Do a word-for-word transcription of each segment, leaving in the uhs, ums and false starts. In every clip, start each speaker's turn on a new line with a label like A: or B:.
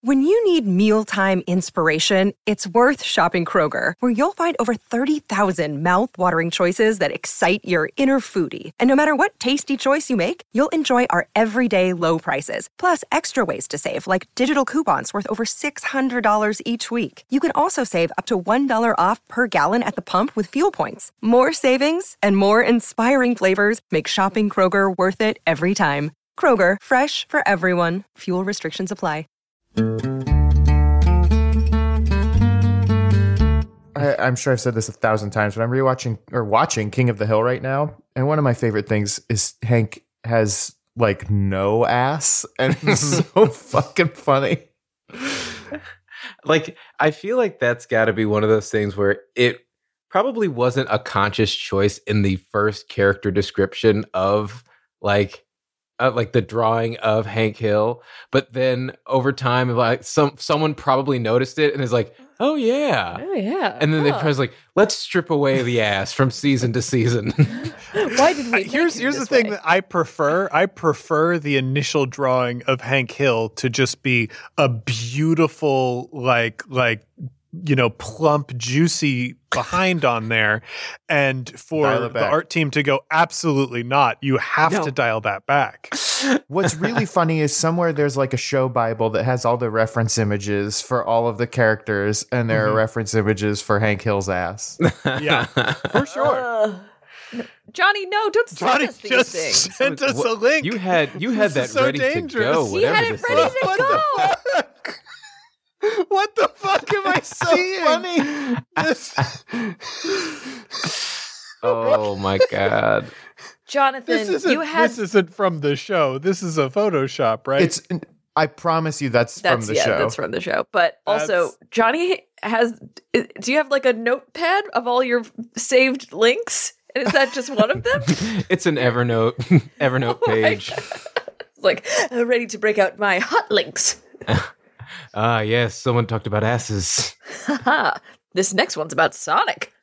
A: When you need mealtime inspiration, it's worth shopping Kroger, where you'll find over thirty thousand mouth-watering choices that excite your inner foodie. And no matter what tasty choice you make, you'll enjoy our everyday low prices, plus extra ways to save, like digital coupons worth over six hundred dollars each week. You can also save up to one dollar off per gallon at the pump with fuel points. More savings and more inspiring flavors make shopping Kroger worth it every time. Kroger, fresh for everyone. Fuel restrictions apply.
B: I, I'm sure I've said this a thousand times, but I'm rewatching or watching King of the Hill right now, and one of my favorite things is Hank has like no ass, and it's so fucking funny.
C: Like, I feel like that's got to be one of those things where it probably wasn't a conscious choice in the first character description of like. Uh, like the drawing of Hank Hill, but then over time, like some someone probably noticed it and is like, "Oh yeah,
D: oh yeah,"
C: and then
D: huh.
C: they probably like, "Let's strip away the ass from season to season."
D: Why did we?
E: Uh, here's here's the
D: way?
E: thing that I prefer. I prefer the initial drawing of Hank Hill to just be a beautiful, like like. you know, plump, juicy behind on there. And for the art team to go, absolutely not. You have no. to dial that back.
B: What's really funny is somewhere there's like a show Bible that has all the reference images for all of the characters, and there mm-hmm. are reference images for Hank Hill's ass.
E: Yeah, for sure. Uh,
D: Johnny, no, don't send
E: Johnny
D: us these
E: just
D: things.
E: Sent us a link.
C: You had you had that
E: so
C: ready
E: dangerous.
C: to go.
D: He had it ready
C: is.
D: to
E: what
D: go.
E: The what the fuck am I
B: so
E: seeing?
B: Funny.
E: This...
C: Oh my god,
D: Jonathan!
E: This isn't,
D: you had
E: this isn't from the show. This is a Photoshop, right?
B: It's. I promise you, that's,
D: that's
B: from the
D: yeah,
B: show.
D: That's from the show. But also,
E: That's...
D: Johnny has. Do you have like a notepad of all your saved links? And is that just one of them?
C: It's an Evernote Evernote
D: Oh
C: page.
D: It's like uh, ready to break out my hot links.
C: Ah, yes, someone talked about asses.
D: Haha, this next one's about Sonic.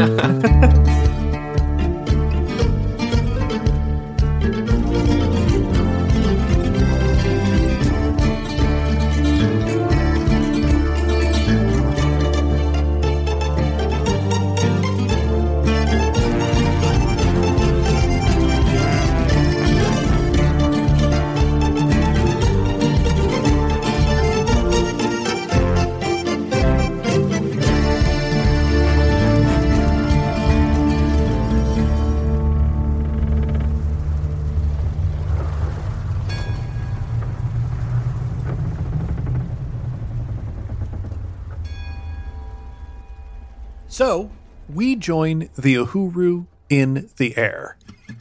E: So, we join the Uhuru in the air.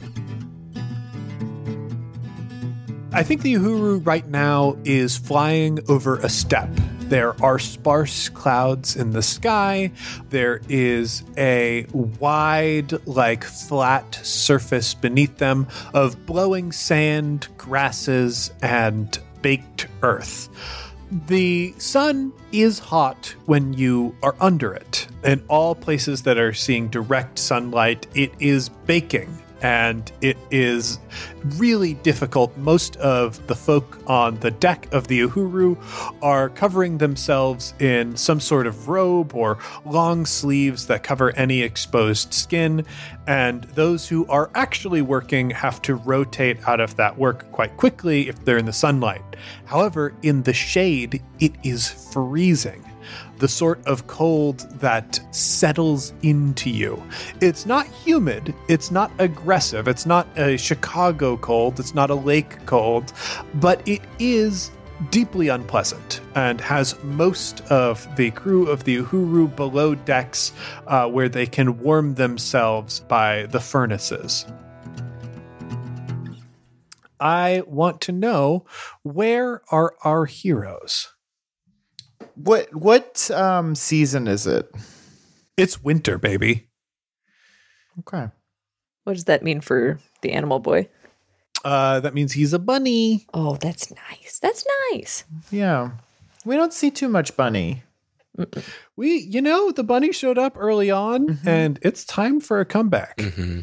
E: I think the Uhuru right now is flying over a steppe. There are sparse clouds in the sky. There is a wide, like, flat surface beneath them of blowing sand, grasses, and baked earth. The sun is hot when you are under it. In all places that are seeing direct sunlight, it is baking, and it is really difficult. Most of the folk on the deck of the Uhuru are covering themselves in some sort of robe or long sleeves that cover any exposed skin, and those who are actually working have to rotate out of that work quite quickly if they're in the sunlight. However, in the shade, it is freezing. The sort of cold that settles into you. It's not humid. It's not aggressive. It's not a Chicago cold. It's not a lake cold. But it is deeply unpleasant and has most of the crew of the Uhuru below decks uh, where they can warm themselves by the furnaces. I want to know, where are our heroes?
B: What what um, season is it?
E: It's winter, baby.
B: Okay.
D: What does that mean for the animal boy?
E: Uh, that means he's a bunny.
D: Oh, that's nice. That's nice.
B: Yeah. We don't see too much bunny.
D: Mm-mm.
E: We, you know, the bunny showed up early on, mm-hmm. and it's time for a comeback.
C: Mm-hmm.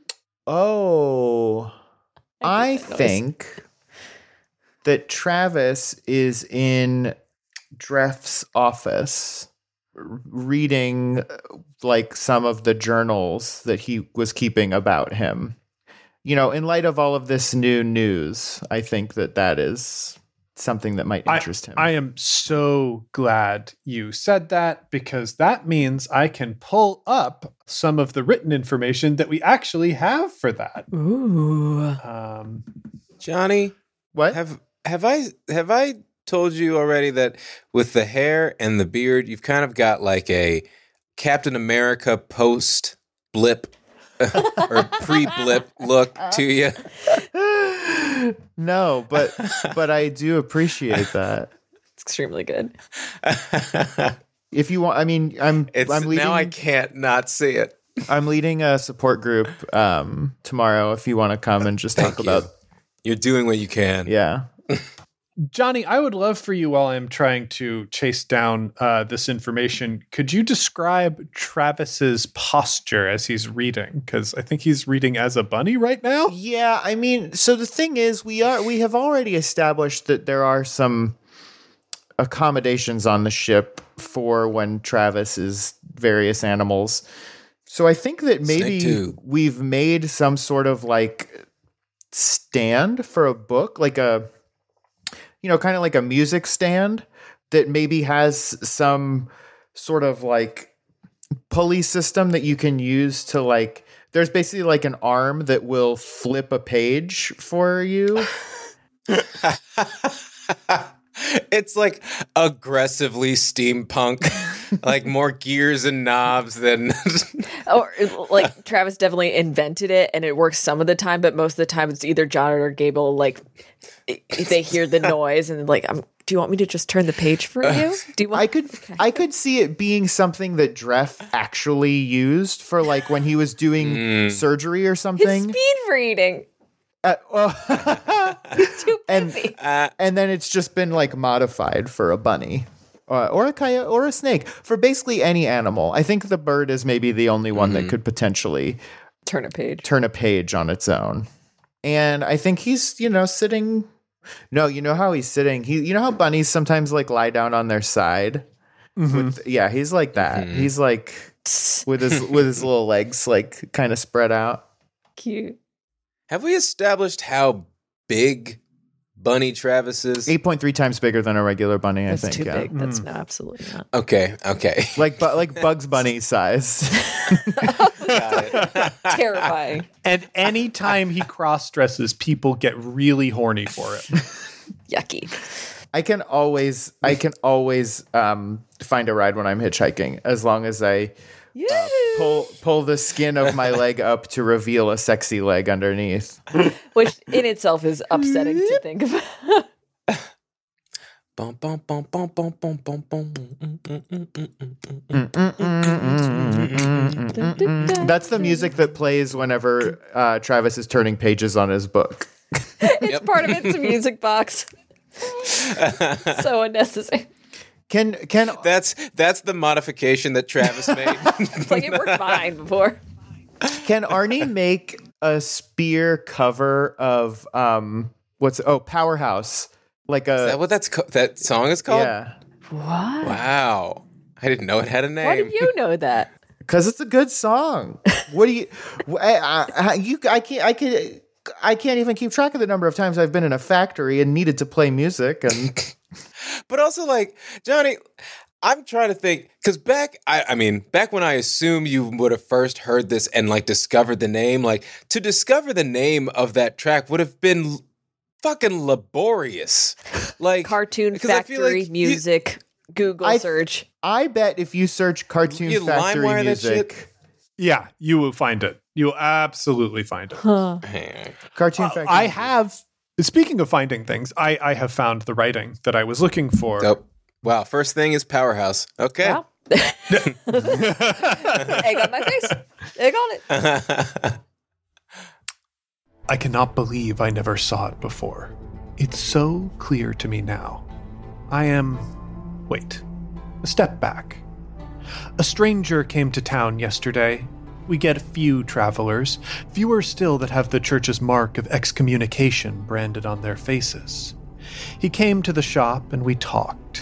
B: Oh, I, I think that Travis is in Dreff's office reading like some of the journals that he was keeping about him. You know, in light of all of this new news, I think that that is something that might interest
E: I,
B: him.
E: I am so glad you said that, because that means I can pull up some of the written information that we actually have for that.
D: Ooh.
E: Um,
C: Johnny,
B: What?
C: have have I have I told you already that with the hair and the beard, you've kind of got like a Captain America post blip or pre blip look to you?
B: No, but but I do appreciate that.
D: It's extremely good.
B: If you want, I mean, I'm
C: It's
B: I'm leading.
C: now I can't not see it.
B: I'm leading a support group um, tomorrow. If you want to come and just talk
C: Thank you.
B: about,
C: You're doing what you can.
B: yeah.
E: Johnny, I would love for you, while I'm trying to chase down uh, this information, could you describe Travis's posture as he's reading? Because I think he's reading as a bunny right now.
B: Yeah, I mean, so the thing is, we are we have already established that there are some accommodations on the ship for when Travis is various animals. So I think that maybe
C: Snake too.
B: we've made some sort of like stand for a book, like a, you know, kind of like a music stand that maybe has some sort of like pulley system that you can use to like, there's basically like an arm that will flip a page for you.
C: It's like aggressively steampunk, like more gears and knobs than.
D: Or like Travis definitely invented it and it works some of the time, but most of the time it's either John or Gable. Like if they hear the noise and like, um, do you want me to just turn the page for you? Do you want?
B: I could, I could see it being something that Dreff actually used for like when he was doing
C: Mm.
B: surgery or
D: His
B: something.
D: speed reading.
B: Uh, well,
D: He's too
B: And-
D: busy.
C: Uh,
B: and then it's just been like modified for a bunny. Uh, or a coyote or a snake, for basically any animal. I think the bird is maybe the only one
C: Mm-hmm.
B: that could potentially
D: Turn a page.
B: turn a page on its own. And I think he's, you know, sitting. No, you know how he's sitting. He, you know how bunnies sometimes like lie down on their side. With, yeah, he's like that.
C: Mhm.
B: He's like with his with his little legs like kind of spread out.
D: Cute.
C: have we established how big Bunny Travis is?
B: Eight point three times bigger than a regular bunny.
D: That's
B: I think.
D: too
B: Yeah,
D: big. That's no, absolutely not.
C: Okay, okay.
B: like but like Bugs Bunny size.
C: Got it.
D: Terrifying.
E: And anytime he cross dresses, people get really horny for it.
D: Yucky.
B: I can always I can always um, find a ride when I'm hitchhiking, as long as I
D: Yeah.
B: pull pull the skin of my leg up to reveal a sexy leg underneath.
D: Which in itself is upsetting to think about.
C: Bum, bum, bum, bum, bum, bum, bum, bum. Mm, mm, mm, mm, mm, mm.
B: That's the music that plays whenever uh, Travis is turning pages on his book.
D: It's
C: Yep.
D: part of its music box. So unnecessary.
B: Can can
C: That's that's the modification that Travis made.
D: It's like it worked fine before.
B: can Arnie make a spear cover of um what's oh Powerhouse, like
C: Is
B: a
C: that what that's co- that song is called?
B: yeah,
D: What?
C: Wow. I didn't know it had a name.
D: Why do you know that?
B: because it's a good song. What do you I, I, I- you I can't I can I can't even keep track of the number of times I've been in a factory and needed to play music and
C: But also, like, Johnny, I'm trying to think, because back, I, I mean, back when I assume you would have first heard this and, like, discovered the name, like, to discover the name of that track would have been l- fucking laborious. Like,
D: Cartoon
C: because I feel
D: Factory
C: like you-
D: music. Google
B: I-
D: search.
B: I bet if you search Cartoon
C: You
B: Factory
C: LimeWire that
B: music,
C: shit?
E: Yeah, you will find it. You will absolutely find it.
D: Huh.
B: Cartoon
E: Uh,
B: Factory.
E: I
B: music.
E: have, speaking of finding things, I, I have found the writing that I was looking for.
C: Oh, wow. First thing is Powerhouse. Okay.
D: Well. Egg on my face. Egg on it.
E: I cannot believe I never saw it before. It's so clear to me now. I am... Wait. A step back. A stranger came to town yesterday. We get few travelers, fewer still that have the church's mark of excommunication branded on their faces. He came to the shop and we talked.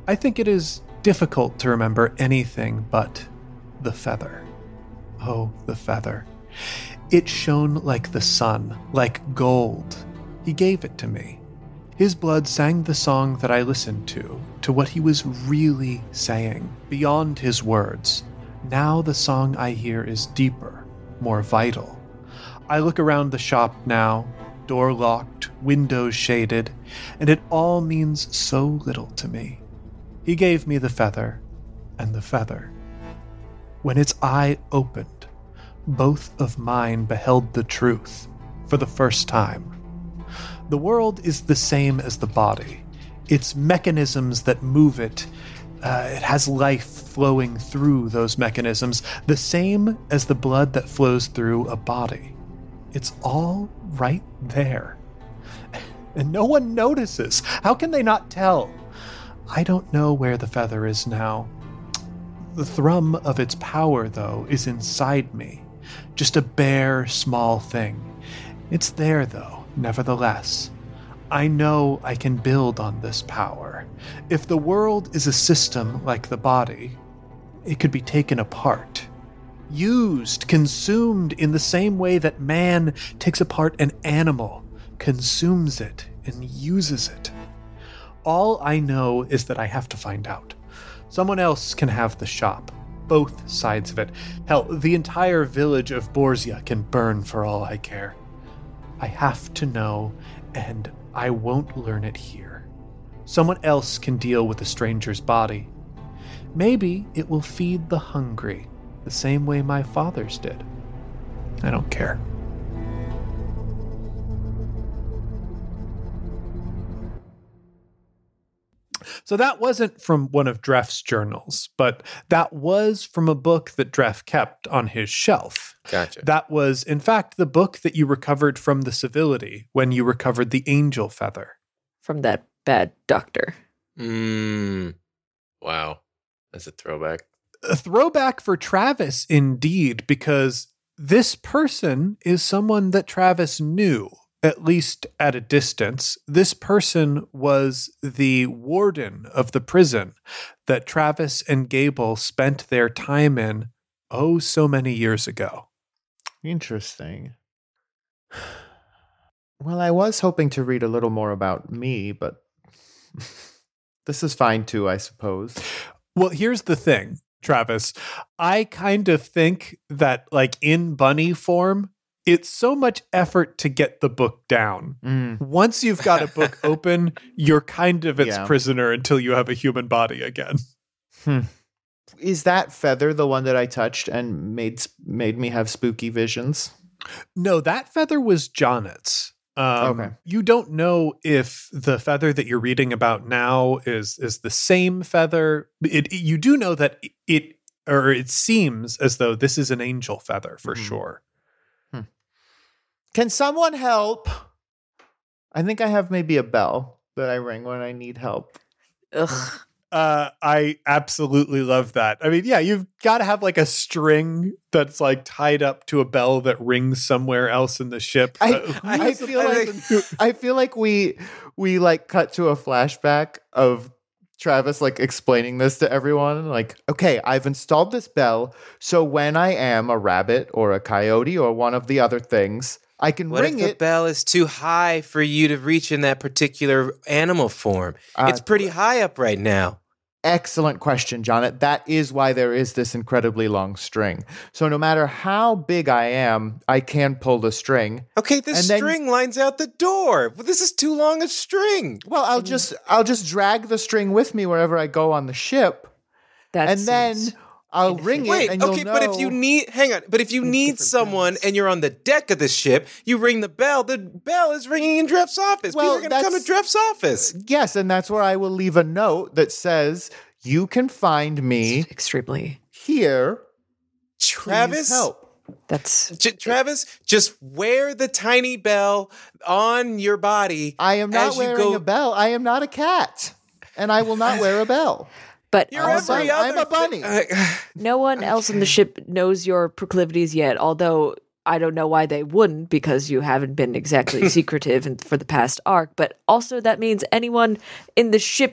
E: I think it is difficult to remember anything but the feather. Oh, the feather. It shone like the sun, like gold. He gave it to me. His blood sang the song that I listened to, to what he was really saying, beyond his words. Now the song I hear is deeper, more vital. I look around the shop now, door locked, windows shaded, and it all means so little to me. He gave me the feather, and the feather. When its eye opened, both of mine beheld the truth for the first time. The world is the same as the body. Its mechanisms that move it, uh, it has life flowing through those mechanisms, the same as the blood that flows through a body. It's all right there. And no one notices. How can they not tell? I don't know where the feather is now. The thrum of its power, though, is inside me. Just a bare, small thing. It's there, though, nevertheless. I know I can build on this power. If the world is a system like the body, it could be taken apart. Used, consumed in the same way that man takes apart an animal, consumes it, and uses it. All I know is that I have to find out. Someone else can have the shop, both sides of it. Hell, the entire village of Borzia can burn for all I care. I have to know, and I won't learn it here. Someone else can deal with a stranger's body. Maybe it will feed the hungry, the same way my father's did. I don't care. So that wasn't from one of Dreff's journals, but that was from a book that Dreff kept on his shelf.
C: Gotcha.
E: That was, in fact, the book that you recovered from the civility when you recovered the angel feather.
D: From that bad doctor.
C: Mm. Wow. That's a throwback.
E: A throwback for Travis, indeed, because this person is someone that Travis knew, at least at a distance. This person was the warden of the prison that Travis and Gable spent their time in, oh, so many years ago.
B: Interesting. Well, I was hoping to read a little more about me, but this is fine too, I suppose.
E: Well, here's the thing, Travis. I kind of think that, like, in bunny form, it's so much effort to get the book down.
B: Mm.
E: Once you've got a book open, you're kind of its
B: Yeah.
E: prisoner until you have a human body again.
B: Hmm. Is that feather the one that I touched and made made me have spooky visions?
E: No, that feather was Jonet's. Um,
B: Okay.
E: You don't know if the feather that you're reading about now is is the same feather. It, you do know that it, or it seems as though this is an angel feather for
B: Mhm.
E: sure.
B: Can someone help? I think I have maybe a bell that I ring when I need help.
D: Ugh.
E: Uh, I absolutely love that. I mean, yeah, you've got to have like a string that's like tied up to a bell that rings somewhere else in the ship.
B: I,
E: Uh, who
B: I
E: is the
B: feel like
E: person-
B: I feel like we we like cut to a flashback of Travis like explaining this to everyone. Like, okay, I've installed this bell, so when I am a rabbit or a coyote or one of the other things, I can
C: What
B: ring
C: if the
B: it.
C: bell is too high for you to reach in that particular animal form?
B: Uh,
C: it's pretty high up right now.
B: Excellent question, Jonnet. That is why there is this incredibly long string. So no matter how big I am, I can pull the string.
C: Okay, the
B: And then-
C: string lines out the door. Well, this is too long a string.
B: Well, I'll just I'll just drag the string with me wherever I go on the ship,
D: That
B: and then
D: seems-
B: I'll ring it.
C: Wait,
B: and you'll
C: okay,
B: know.
C: but if you need, hang on, but if you need
B: different
C: someone
B: things.
C: and you're on the deck of the ship, you ring the bell. The bell is ringing in Dreff's office.
B: Well,
C: People are going to come to
B: that's-
C: Dreff's office.
B: Yes, and that's where I will leave a note that says, "You can find me
D: extremely.
B: here. Please
C: Travis,
B: help."
D: That's
C: J- Travis, just wear the tiny bell on your body.
B: I am not
C: as you
B: wearing
C: go-
B: a bell. I am not a cat, and I will not wear a bell.
D: but
C: You're
B: I'm a
D: also
C: every
B: bunny.
C: other
B: I'm a bunny.
C: thi- uh,
D: no one else on the ship knows your proclivities yet, although I don't know why they wouldn't, because you haven't been exactly secretive in, for the past arc. But also that means anyone in the ship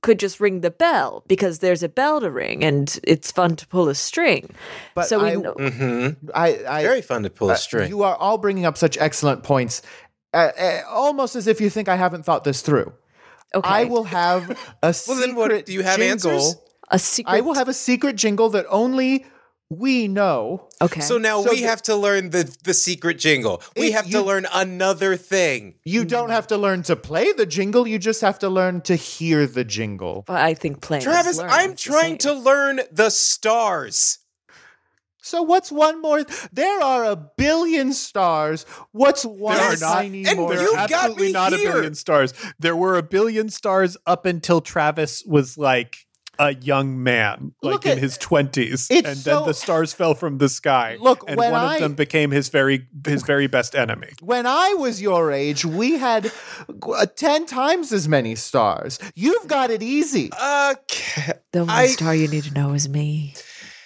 D: could just ring the bell because there's a bell to ring and it's fun to pull a string.
B: But
D: so we
B: I-
D: know.
C: Mm-hmm.
B: I, I
C: Very fun to pull a
B: uh,
C: string.
B: You are all bringing up such excellent points, uh, uh, almost as if you think I haven't thought this through.
D: Okay.
B: I will have a
C: Well,
B: secret
C: then what- do you have
B: jingle.
C: answers?
D: a secret.
B: I will have a secret jingle that only we know.
D: Okay.
C: So now
B: So
C: we
B: the-
C: have to learn the, the secret jingle. We
B: If
C: have to
B: you-
C: learn another thing.
B: You don't have to learn to play the jingle. You just have to learn to hear the jingle.
D: But I think playing. is
C: Travis,
D: learning.
C: I'm
D: It's the
C: trying to
D: same.
C: learn the stars.
B: So what's one more? There are a billion stars. What's one
E: There are not-
B: tiny
C: and
B: more?
C: you
E: There are
C: got
E: absolutely
C: me
E: not
C: here.
E: a billion stars. There were a billion stars up until Travis was like a young man, like
B: Look
E: in
B: at-
E: his twenties,
B: It's
E: and
B: so-
E: then the stars fell from the sky.
B: Look,
E: and
B: when
E: one
B: I-
E: of them became his very his very best enemy.
B: When I was your age, we had uh, ten times as many stars. You've got it easy.
C: Okay.
D: The one
C: I-
D: star you need to know is me.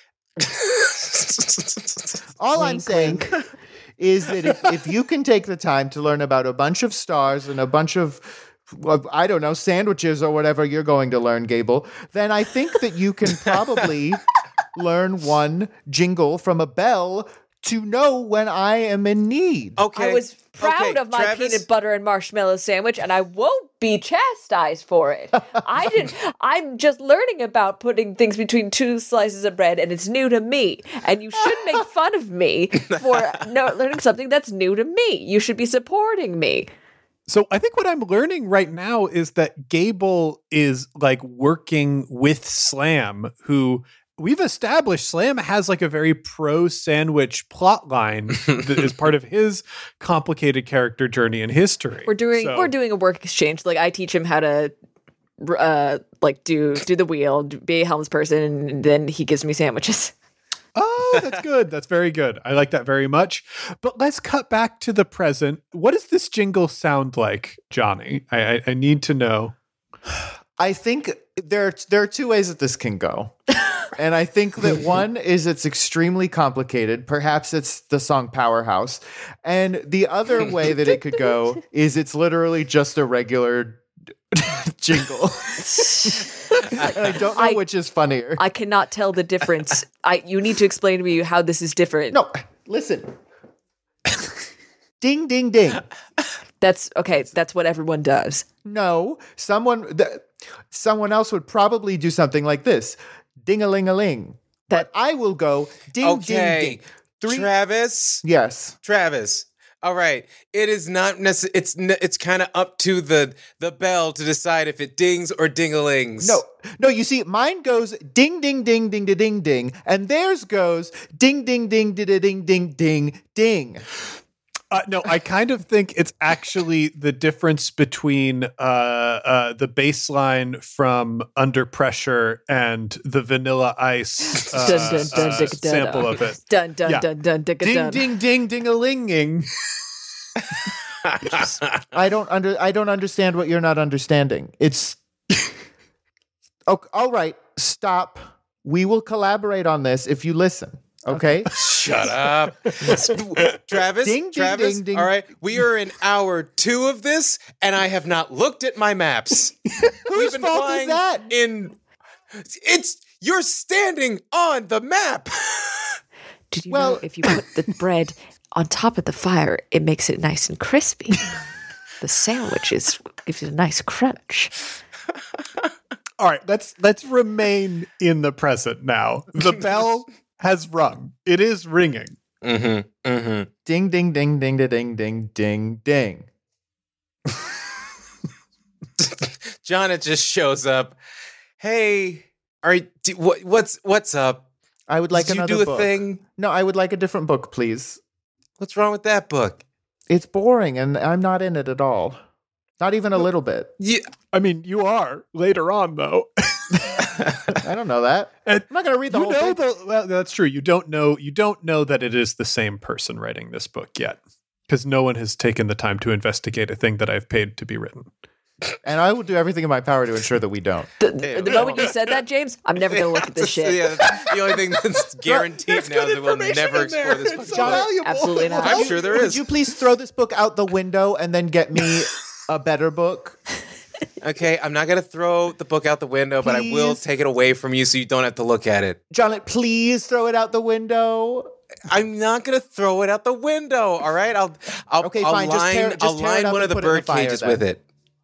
B: All I'm
D: Wink,
B: saying
D: wink.
B: is that if, if you can take the time to learn about a bunch of stars and a bunch of, well, I don't know, sandwiches or whatever you're going to learn, Gable, then I think that you can probably learn one jingle from a bell to know when I am in need.
C: Okay.
D: I was proud
C: Okay,
D: of my
C: Travis,
D: peanut butter and marshmallow sandwich, and I won't be chastised for it. I didn't. I'm just learning about putting things between two slices of bread, and it's new to me. And you shouldn't make fun of me for no, learning something that's new to me. You should be supporting me.
E: So I think what I'm learning right now is that Gable is like working with Slam, who we've established Slam has like a very pro sandwich plot line that is part of his complicated character journey and history.
D: We're doing
E: So-
D: we're doing a work exchange. Like I teach him how to uh like do do the wheel, be a helmsperson, and then he gives me sandwiches.
E: Oh, that's good. That's very good. I like that very much. But let's cut back to the present. What does this jingle sound like, Johnny? I, I, I need to know.
B: I think there there are two ways that this can go. And I think that one is it's extremely complicated. Perhaps it's the song Powerhouse. And the other way that it could go is it's literally just a regular jingle. And I don't know
D: I-
B: which is funnier.
D: I cannot tell the difference. I you need to explain to me how this is different.
B: no, listen. Ding, ding, ding.
D: That's okay. That's what everyone does.
B: No, someone th- someone else would probably do something like this. Ding-a-ling-a-ling. But I will go ding,
C: Okay.
B: ding, ding. Three.
C: Travis.
B: Yes.
C: Travis. All right. It is not necessary. It's n- it's kind of up to the the bell to decide if it dings or dingalings.
B: No, no, you see, mine goes ding, ding, ding, ding, ding, ding, ding, and theirs goes ding, ding, ding, ding, ding, ding, ding, ding.
E: Uh, no, I kind of think it's actually the difference between uh, uh, the bass line from Under Pressure and the Vanilla Ice uh,
D: Dun, dun, dun,
E: uh,
D: dun, dun,
E: sample
D: dun.
E: of it.
D: Dun dun
E: Yeah.
D: dun dun dun
E: Ding,
D: dun.
E: ding, ding, ding-a-linging.
B: I don't under I don't understand what you're not understanding. It's okay, all right, stop. We will collaborate on this if you listen. Okay?
C: Shut up. Travis.
B: Ding, ding,
C: Travis.
B: ding, ding.
C: All right. We are in hour two of this, and I have not looked at my maps.
B: Whose fault is that?
C: In it's you're standing on the map.
D: Did you
B: Well-
D: know if you put the bread on top of the fire, it makes it nice and crispy? The sandwich is gives it a nice crunch.
E: All right, let's let's remain in the present now. The bell has rung. It is ringing.
C: Mm-hmm. Mm-hmm.
B: Ding, ding, ding, ding, ding, ding, ding, ding, ding.
C: John, it just shows up. Hey, are you, do, what, what's what's up?
B: I would like
C: Did you
B: another
C: do a
B: book.
C: thing?
B: No, I would like a different book, please.
C: What's wrong with that book?
B: It's boring and I'm not in it at all. Not even a little bit.
C: Yeah.
E: I mean, you are later on, though.
B: I don't know that.
E: And
B: I'm not going to read the
E: you
B: whole
E: know
B: thing.
E: the, well, that's true. You don't know. You don't know that it is the same person writing this book yet, because no one has taken the time to investigate a thing that I've paid to be written.
B: And I will do everything in my power to ensure that we don't.
D: The, the, the moment you said that, James, I'm never gonna look at this shit.
C: Yeah, the only thing that's guaranteed now is that we'll never explore this book.
B: so valuable.
D: Absolutely not.
C: I'm sure there
B: Would
C: is.
B: you please throw this book out the window and then get me a better book?
C: Okay, I'm not gonna throw the book out the window, but I will
B: Please.
C: take it away from you so you don't have to look at it.
B: Jonnet, please throw it out the window.
C: I'm not gonna throw it out the window. All right, I'll I'll,
B: Okay,
C: I'll
B: fine, just
C: line
B: tear- just
C: I'll
B: tear it
C: line
B: up
C: one
B: and
C: of the
B: put it in the
C: bird
B: fire
C: cages
B: then.
C: with it.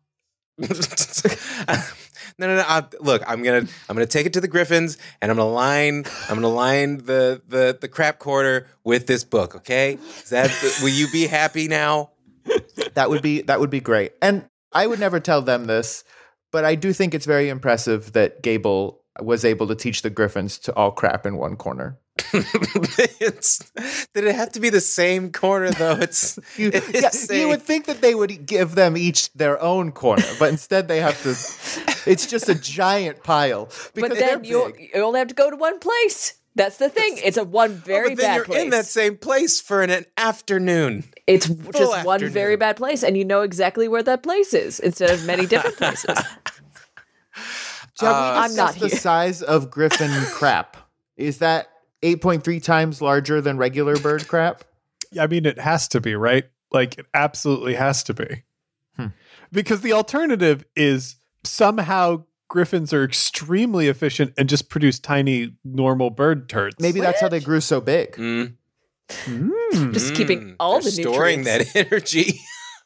C: no, no, no. I, look, I'm gonna I'm gonna take it to the Griffins, and I'm gonna line I'm gonna line the the the crap quarter with this book. Okay, is that will you be happy now?
B: That would be that would be great. And I would never tell them this, but I do think it's very impressive that Gable was able to teach the Griffins to all crap in one corner.
C: it's, did it have to be the same corner though? It's,
B: You,
C: it's
B: yeah,
C: same.
B: you would think that they would give them each their own corner, but instead they have to. It's just a giant pile. Because
D: But then
B: they're
D: you
B: big.
D: you only have to go to one place. That's the thing. It's a one very
C: Oh, but then
D: bad
C: you're
D: place.
C: in that same place for an, an afternoon.
D: It's just one
C: afternoon.
D: very bad place, and you know exactly where that place is instead of many different places.
B: Have we
D: I'm
B: discussed
D: not
B: the
D: here.
B: size of Griffin crap? Is that eight point three times larger than regular bird crap?
E: I mean, it has to be, right? Like, it absolutely has to be.
B: Hmm.
E: Because the alternative is somehow Griffins are extremely efficient and just produce tiny, normal bird turds.
B: Maybe that's how they grew so big.
C: Mm.
D: Just
C: Mm,
D: keeping all
C: they're
D: the
C: storing
D: nutrients.
C: that energy.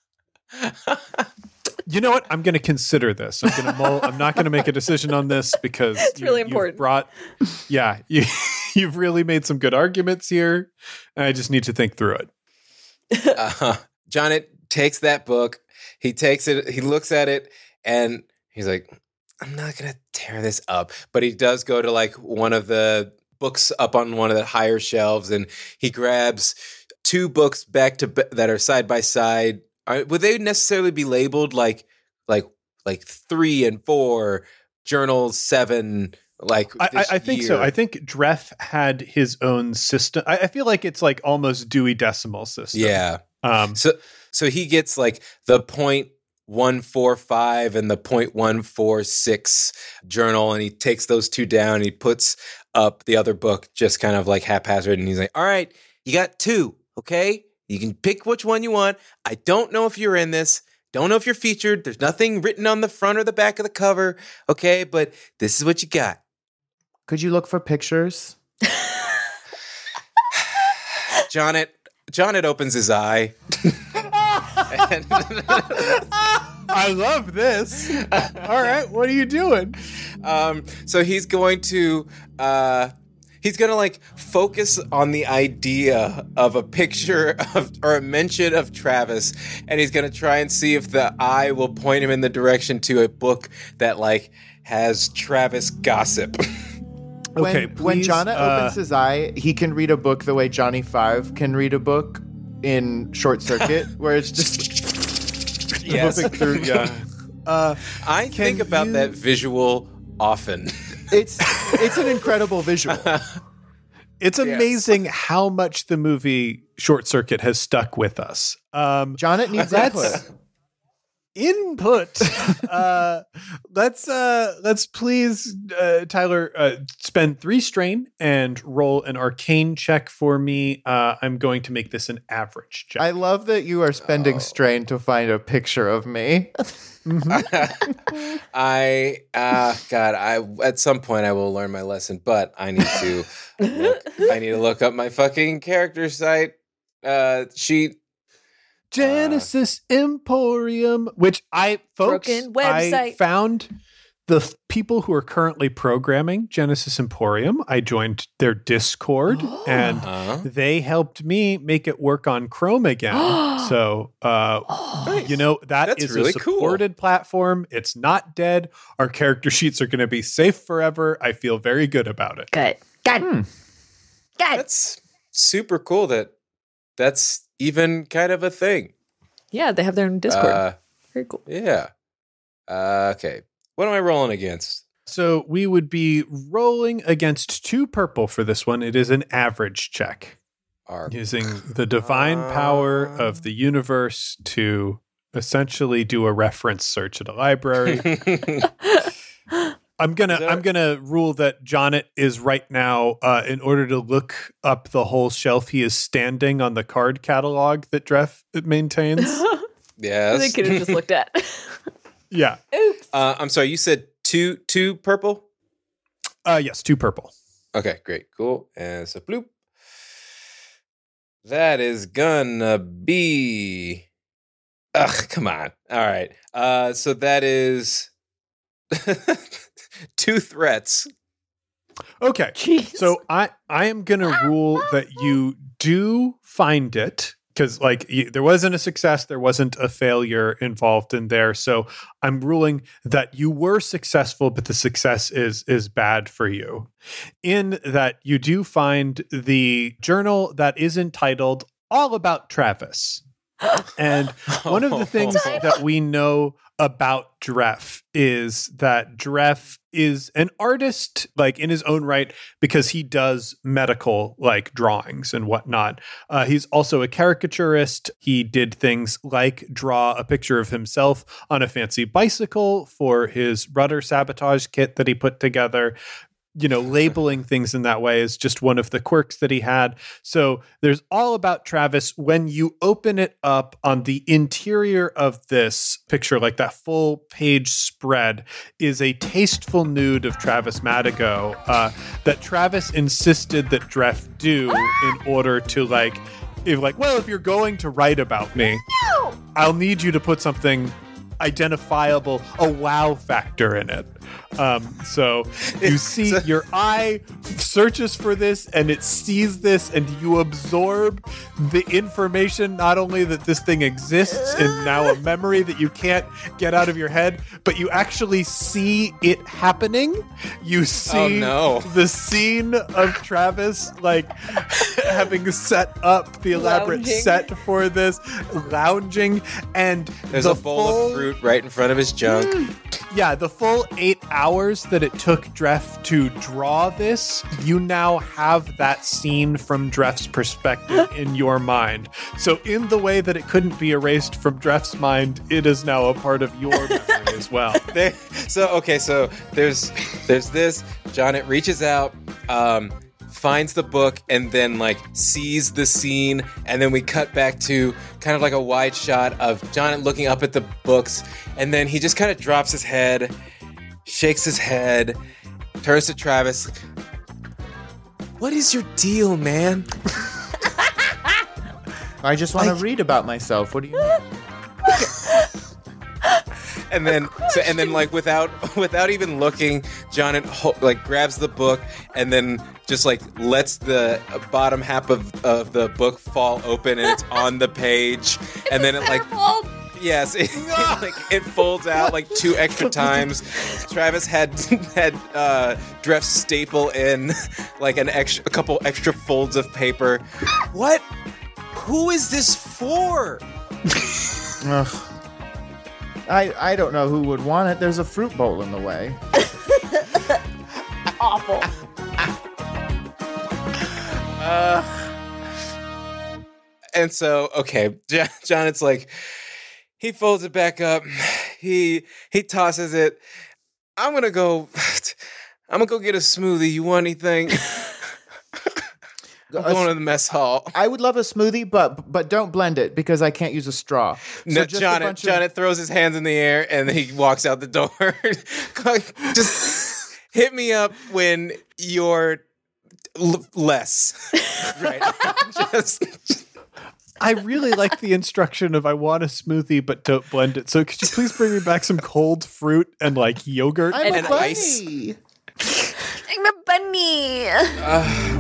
E: You know what? I'm going to consider this. I'm going to mull. I'm not going to make a decision on this because
D: It's really
E: you've
D: important.
E: Brought, yeah, you, you've really made some good arguments here, and I just need to think through it.
C: uh, Jonnet takes that book. He takes it. He looks at it, and he's like, "I'm not gonna tear this up." But he does go to like one of the books up on one of the higher shelves, and he grabs two books back to that are side by side. Are, would they necessarily be labeled like like like three and four, journal seven? Like
E: I, I,
C: this
E: I think so.
C: year?
E: I think Dreff had his own system. I, I feel like it's like almost Dewey Decimal System.
C: Yeah.
E: Um,
C: So so he gets like the point one four five and the point one four six journal, and he takes those two down. And he puts up the other book just kind of like haphazard, and he's like, "All right, you got two, okay? You can pick which one you want. I don't know if you're in this. Don't know if you're featured. There's nothing written on the front or the back of the cover, okay? But this is what you got."
B: Could you look for pictures?
C: Jonnet Jonnet opens his eye. And-
E: I love this. All right, what are you doing?
C: Um, so he's going to uh, he's going to like focus on the idea of a picture of or a mention of Travis, and he's going to try and see if the eye will point him in the direction to a book that like has Travis gossip.
B: When,
E: Okay,
B: when
E: please,
B: Jonna
E: uh,
B: opens his eye, he can read a book the way Johnny Five can read a book in Short Circuit, where it's just
C: Yes.
E: Moving through, yeah. Uh,
C: I think about
E: you-
C: that visual often.
B: it's it's an incredible visual.
E: it's amazing how much the movie Short Circuit has stuck with us. Um,
B: Johnnet needs
E: That's-
B: input.
E: input. uh, let's uh, let's please, uh, Tyler, uh, spend three strain and roll an arcane check for me. Uh, I'm going to make this an average check.
B: I love that you are spending
C: Oh.
B: strain to find a picture of me.
C: I uh God, I at some point I will learn my lesson, but I need to look, I need to look up my fucking character site uh sheet.
E: Genesis Emporium, which I folks
D: Broken
E: I
D: website.
E: found the f- people who are currently programming Genesis Emporium. I joined their Discord and
C: Uh,
E: they helped me make it work on Chrome again. so, uh, you know, that
C: That's
E: is
C: really
E: a
C: cool.
E: supported platform. It's not dead. Our character sheets are going to be safe forever. I feel very good about it.
D: Good. Good.
B: Hmm.
D: Good.
C: that's super cool that that's even kind of a thing.
D: Yeah, they have their own Discord.
C: Uh,
D: Very cool.
C: yeah. Uh, okay. What am I rolling against?
E: So we would be rolling against two purple for this one. It is an average check.
C: Arc.
E: Using the divine power of the universe to essentially do a reference search at a library. I'm gonna
C: Is that-
E: I'm gonna rule that Jonnet is right now, uh, in order to look up the whole shelf, he is standing on the card catalog that Dreff maintains.
D: I
C: Yes.
D: think could have just looked at.
E: Yeah.
D: Oops.
C: Uh, I'm sorry, you said two two purple?
E: Uh, yes, two purple.
C: Okay, great, cool. And so bloop. That is gonna be. Ugh, come on. All right. Uh, so that is two threats.
E: Okay.
D: Jeez.
E: So I I am gonna rule that you do find it because like y- there wasn't a success, there wasn't a failure involved in there. So I'm ruling that you were successful, but the success is is bad for you. In that you do find the journal that is entitled "All About Travis," and one of the things that we know about Dref is that Dref is an artist, like in his own right, because he does medical like drawings and whatnot. Uh, he's also a caricaturist. He did things like draw a picture of himself on a fancy bicycle for his rudder sabotage kit that he put together. You know, labeling things in that way is just one of the quirks that he had. So there's All About Travis. When you open it up on the interior of this picture, like that full page spread, is a tasteful nude of Travis Madigo uh, that Travis insisted that Dref do in order to like, if like, well, if you're going to write about me, I'll need you to put something identifiable, a wow factor in it. Um, so you see your eye searches for this and it sees this and you absorb the information, not only that this thing exists in now a memory that you can't get out of your head, but you actually see it happening. You see
C: Oh, no.
E: the scene of Travis like having set up the elaborate
D: Lounging.
E: set for this, lounging, and
C: There's
E: the
C: a bowl
E: full-
C: of fruit right in front of his junk.
E: Yeah, the full eight hours that it took Dref to draw this, you now have that scene from Dref's perspective in your mind. So in the way that it couldn't be erased from Dref's mind, it is now a part of your memory as well.
C: There, so okay, so there's there's this. Jonet reaches out, um, finds the book, and then like sees the scene, and then we cut back to kind of like a wide shot of Jonet looking up at the books, and then he just kind of drops his head, shakes his head, turns to Travis. What is your deal, man?
B: I just want to
C: Like-
B: read about myself. What do you mean?
C: And then, so, and then, like without without even looking, Jonet ho- like grabs the book and then just like lets the bottom half of, of the book fall open, and it's on the page, and then it like yes, it, it, like it folds out like two extra times. Travis had had uh, Dref staple in like an extra, a couple extra folds of paper. What? Who is this for?
B: Ugh. I I don't know who would want it. There's a fruit bowl in the way.
D: Awful.
C: Uh, and so, okay, John, John, it's like he folds it back up. He he tosses it. I'm gonna go. I'm gonna go get a smoothie. You want anything? I'm
B: A
C: going
B: s-
C: to the mess hall.
B: I would love a smoothie, but but don't blend it because I can't use a straw. So
C: No,
B: just a
C: Jonet,
B: bunch of-
C: Jonet throws his hands in the air and then he walks out the door. Just hit me up when you're l- less. Right. just,
E: I really like the instruction of I want a smoothie, but don't blend it. So could you please bring me back some cold fruit and like yogurt?
B: I'm
C: and
B: a bunny.
C: ice.
D: I'm a bunny.
C: uh,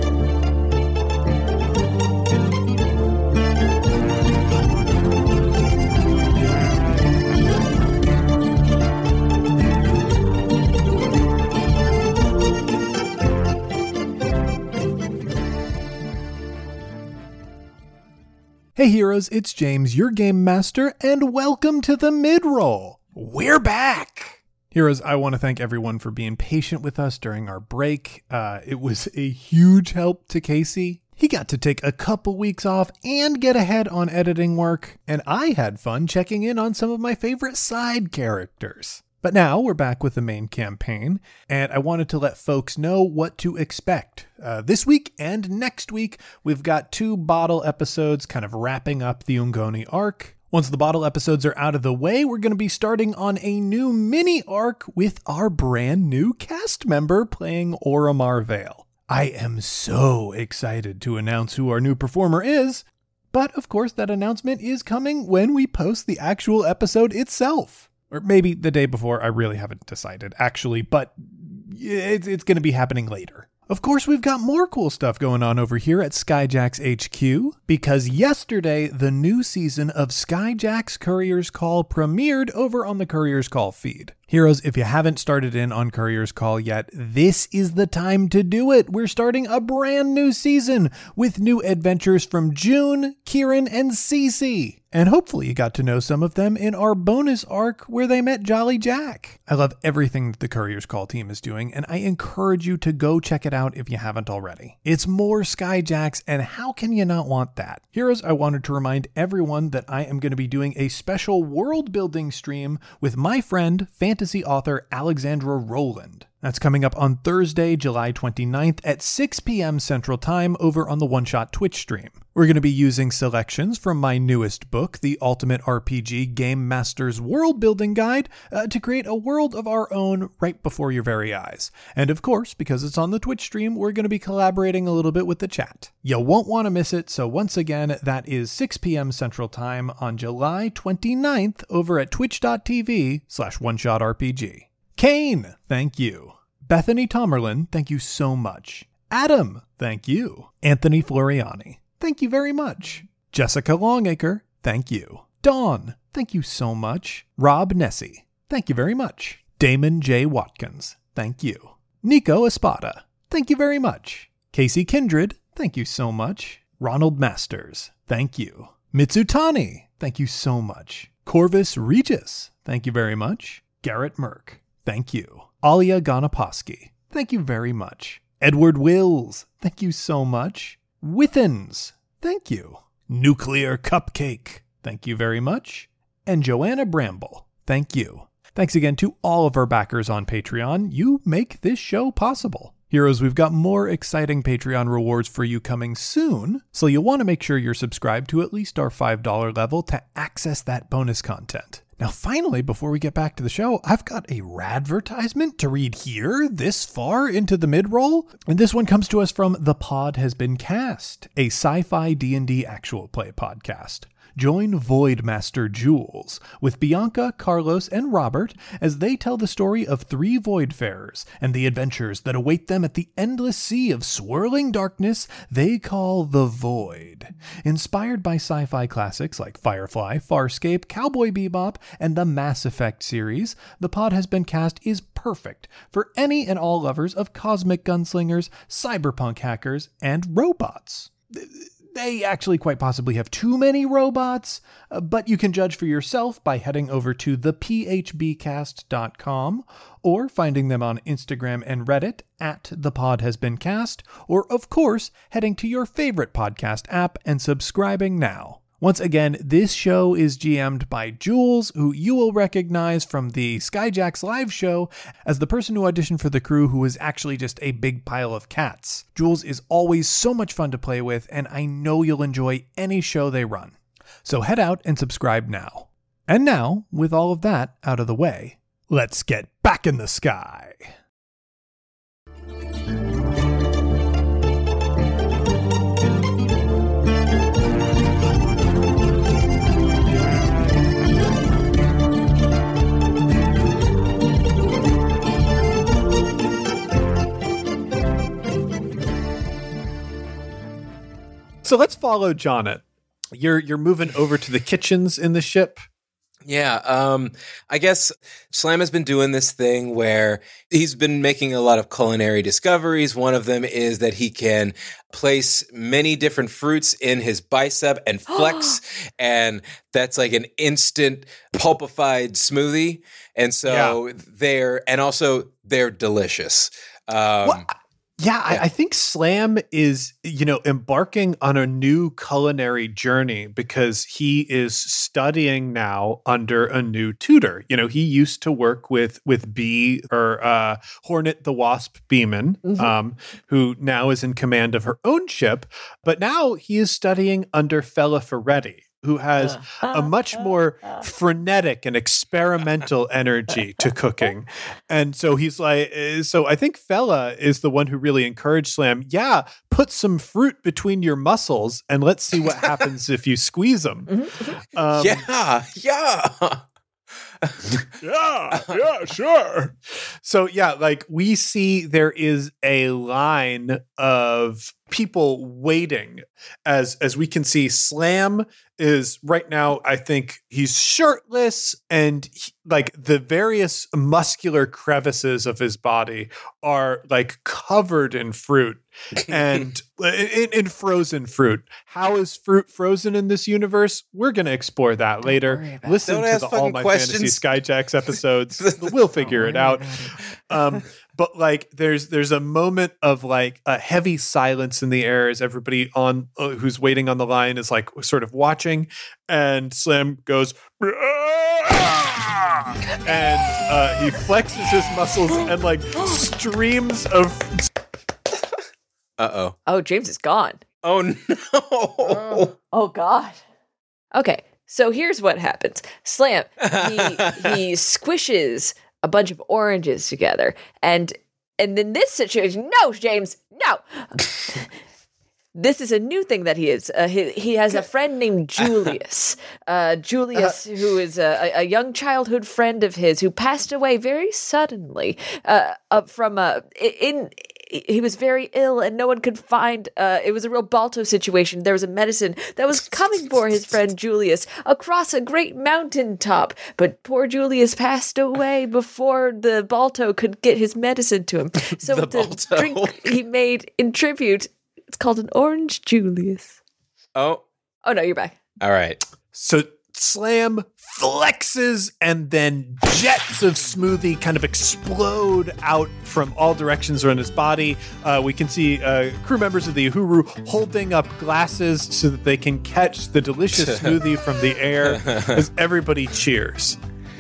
E: Hey heroes, it's James, your game master, and welcome to the mid-roll. We're back! Heroes, I want to thank everyone for being patient with us during our break. Uh, it was a huge help to Casey. He got to take a couple weeks off and get ahead on editing work, and I had fun checking in on some of my favorite side characters. But now we're back with the main campaign, and I wanted to let folks know what to expect. Uh, this week and next week, we've got two bottle episodes kind of wrapping up the Ungoni arc. Once the bottle episodes are out of the way, we're going to be starting on a new mini arc with our brand new cast member playing Oromar Vale. I am so excited to announce who our new performer is, but of course that announcement is coming when we post the actual episode itself. Or maybe the day before, I really haven't decided actually, but it's, it's going to be happening later. Of course, we've got more cool stuff going on over here at Skyjacks H Q, because yesterday, the new season of Skyjacks Courier's Call premiered over on the Courier's Call feed. Heroes, if you haven't started in on Courier's Call yet, this is the time to do it. We're starting a brand new season with new adventures from June, Kieran, and Cece. And hopefully you got to know some of them in our bonus arc where they met Jolly Jack. I love everything that the Courier's Call team is doing, and I encourage you to go check it out if you haven't already. It's more Skyjacks, and how can you not want that? Heroes, I wanted to remind everyone that I am going to be doing a special world building stream with my friend, fantasy author Alexandra Rowland. That's coming up on Thursday, July twenty-ninth at six p.m. Central Time over on the One Shot Twitch stream. We're going to be using selections from my newest book, The Ultimate R P G Game Master's World Building Guide, uh, to create a world of our own right before your very eyes. And of course, because it's on the Twitch stream, we're going to be collaborating a little bit with the chat. You won't want to miss it, so once again, that is six p.m. Central Time on July twenty-ninth over at twitch.tv slash OneShotRPG. Kane, thank you. Bethany Tomerlin, thank you so much. Adam, thank you. Anthony Floriani, thank you very much. Jessica Longacre, thank you. Dawn, thank you so much. Rob Nessie, thank you very much. Damon J. Watkins, thank you. Nico Espada, thank you very much. Casey Kindred, thank you so much. Ronald Masters, thank you. Mitsutani, thank you so much. Corvus Regis, thank you very much. Garrett Merck, thank you. Alia Ganaposki, thank you very much. Edward Wills, thank you so much. Withens, thank you. Nuclear Cupcake, thank you very much. And Joanna Bramble, thank you. Thanks again to all of our backers on Patreon. You make this show possible. Heroes, we've got more exciting Patreon rewards for you coming soon, so you'll want to make sure you're subscribed to at least our five dollars level to access that bonus content. Now, finally, before we get back to the show, I've got a radvertisement to read here this far into the mid-roll. And this one comes to us from The Pod Has Been Cast, a sci-fi D and D actual play podcast. Join Voidmaster Jules with Bianca, Carlos, and Robert as they tell the story of three Voidfarers and the adventures that await them at the endless sea of swirling darkness they call the Void. Inspired by sci-fi classics like Firefly, Farscape, Cowboy Bebop, and the Mass Effect series, The Pod Has Been Cast is perfect for any and all lovers of cosmic gunslingers, cyberpunk hackers, and robots. They actually quite possibly have too many robots, uh, but you can judge for yourself by heading over to the p h b cast dot com or finding them on Instagram and Reddit at The Pod Has Been Cast, or of course, heading to your favorite podcast app and subscribing now. Once again, this show is G M'd by Jules, who you will recognize from the Skyjacks live show as the person who auditioned for the crew who was actually just a big pile of cats. Jules is always so much fun to play with, and I know you'll enjoy any show they run. So head out and subscribe now. And now, with all of that out of the way, let's get back in the sky. So let's follow Jonnet. You're you're moving over to the kitchens in the ship.
C: Yeah, um, I guess Slam has been doing this thing where he's been making a lot of culinary discoveries. One of them is that he can place many different fruits in his bicep and flex, and that's like an instant pulpified smoothie. And so yeah. they're, and also they're delicious. Um,
E: what? Yeah, I, I think Slam is, you know, embarking on a new culinary journey because he is studying now under a new tutor. You know, he used to work with with Bee or uh, Hornet the Wasp Beeman, mm-hmm. um, who now is in command of her own ship. But now he is studying under Fela Ferretti. who has a much more frenetic and experimental energy to cooking. And so he's like, so I think Fella is the one who really encouraged Slam. Yeah, put some fruit between your muscles and let's see what happens if you squeeze them. Um,
C: yeah, yeah.
E: yeah, yeah, sure. So yeah, like we see there is a line of people waiting as as we can see Slam is right now, I think he's shirtless and he, like the various muscular crevices of his body are like covered in fruit and in, in frozen fruit. How is fruit frozen in this universe? We're going to explore that later. Listen
C: Don't
E: to
C: ask
E: the
C: fucking
E: All My
C: questions.
E: Fantasy Skyjacks episodes. We'll figure it out. Um, but like there's there's a moment of like a heavy silence in the air as everybody on uh, who's waiting on the line is like sort of watching, and Slam goes and uh, he flexes his muscles and like streams of
C: Uh-oh.
D: Oh, James is gone.
C: Oh, no.
D: Oh, God. Okay, so here's what happens. Slam, he, he squishes a bunch of oranges together. And and in this situation, no, James, no. This is a new thing that he is. Uh, he, he has a friend named Julius. Uh, Julius, who is a, a young childhood friend of his who passed away very suddenly uh, uh, from a... in. He was very ill and no one could find, uh, it was a real Balto situation. There was a medicine that was coming for his friend Julius across a great mountaintop. But poor Julius passed away before the Balto could get his medicine to him. So
C: The
D: the
C: Balto.
D: drink he made in tribute, it's called an Orange Julius.
C: Oh,
D: Oh no, you're back.
C: all right.
E: so Slam flexes and then jets of smoothie kind of explode out from all directions around his body. Uh, we can see uh, crew members of the Uhuru holding up glasses so that they can catch the delicious smoothie from the air as everybody cheers.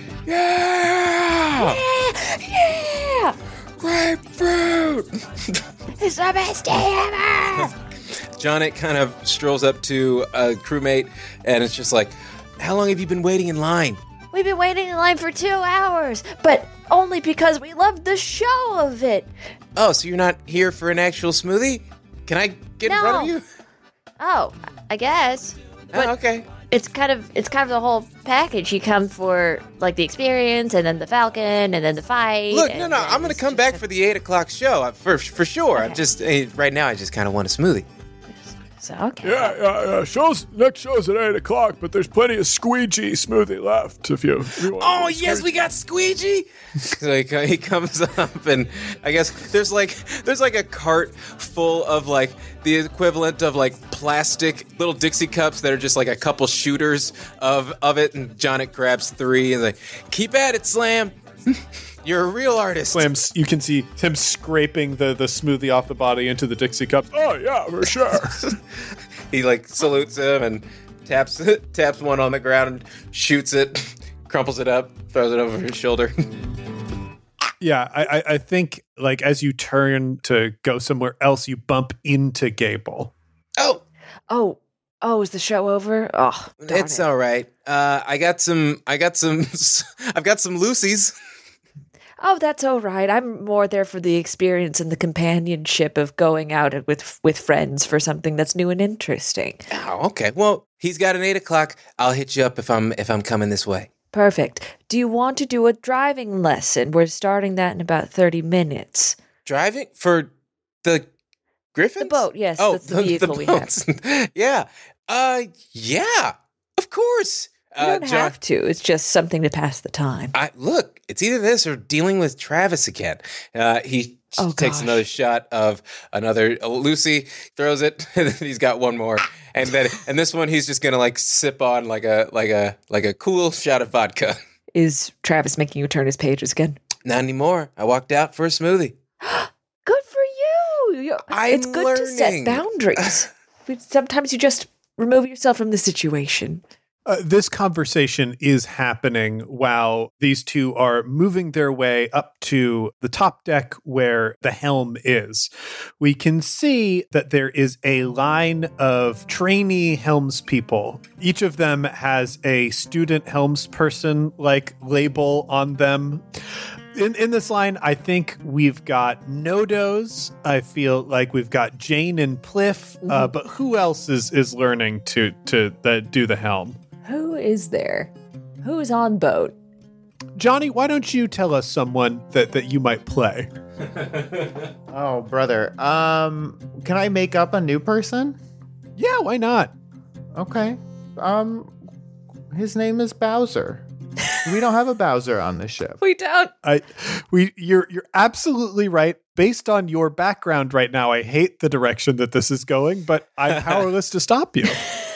C: Yeah!
D: Yeah!
C: Grapefruit!
D: It's the best day ever!
C: Johnny kind of strolls up to a crewmate and it's just like, how long have you been waiting in line?
D: We've been waiting in line for two hours, but only because we loved the show of it.
C: Oh, so you're not here for an actual smoothie? Can I get in front of
D: No.
C: you?
D: Oh, I guess. But
C: Oh, okay.
D: it's kind of it's kind of the whole package. You come for like the experience, and then the Falcon, and then the fight.
C: Look, no,
D: and
C: no,
D: then
C: I'm gonna
D: it's
C: come
D: just
C: back
D: a-
C: for the eight o'clock show uh, for for sure. I'm
D: Okay.
C: just eh, right now. I just kind of want a smoothie.
D: So, okay.
E: Yeah, yeah, yeah. Show's next show's at eight o'clock, but there's plenty of squeegee smoothie left if you. If you want
C: Oh
E: a
C: yes, we got Squeegee. Like uh, he comes up, and I guess there's like there's like a cart full of like the equivalent of like plastic little Dixie cups that are just like a couple shooters of of it, and Jonik grabs three and like, keep at it, Slam. You're a real artist.
E: Slams, you can see him scraping the, the smoothie off the body into the Dixie cups. Oh yeah, for sure.
C: He like salutes him and taps taps one on the ground and shoots it, crumples it up, throws it over his shoulder.
E: Yeah, I, I, I think like as you turn to go somewhere else, you bump into Gable.
C: Oh,
D: Oh, oh, is the show over? Oh, darn
C: it's
D: it.
C: all right. Uh, I got some. I got some. I've got some Lucy's.
D: Oh, that's all right. I'm more there for the experience and the companionship of going out with with friends for something that's new and interesting.
C: Oh, okay. Well, he's got an eight o'clock. I'll hit you up if I'm if I'm coming this way.
D: Perfect. Do you want to do a driving lesson? We're starting that in about thirty minutes.
C: Driving for the Griffins?
D: The boat, yes,
C: Oh,
D: that's the vehicle we have.
C: boats. Yeah. Uh, yeah. Of course.
D: You
C: Uh,
D: don't have to. It's just something to pass the time.
C: I look. It's either this or dealing with Travis again. Uh, he
D: Oh,
C: takes
D: gosh.
C: another shot of another uh, Lucy, throws it, and then he's got one more, and then and this one he's just gonna like sip on like a like a like a cool shot of vodka.
D: Is Travis making you turn his pages again?
C: Not anymore. I walked out for a smoothie.
D: Good for you. You-
C: I'm
D: it's good to set
C: learning.
D: boundaries. But sometimes you just remove yourself from the situation.
E: Uh, this conversation is happening while these two are moving their way up to the top deck where the helm is. We can see that there is a line of trainee helmspeople. Each of them has a student helmsperson like label on them. In, in this line, I think we've got Nodos. I feel like we've got Jane and Pliff. Mm-hmm. Uh, but who else is, is learning to to uh, do the helm?
D: Who is there? Who's on boat?
E: Johnny, why don't you tell us someone that, that you might play?
B: Oh, brother. Um, can I make up a new person?
E: Yeah, why not?
B: Okay. Um, his name is Bowser. We don't have a Bowser on this ship.
D: We don't.
E: I, we, you're, you're absolutely right. Based on your background right now, I hate the direction that this is going, but I'm powerless to stop you.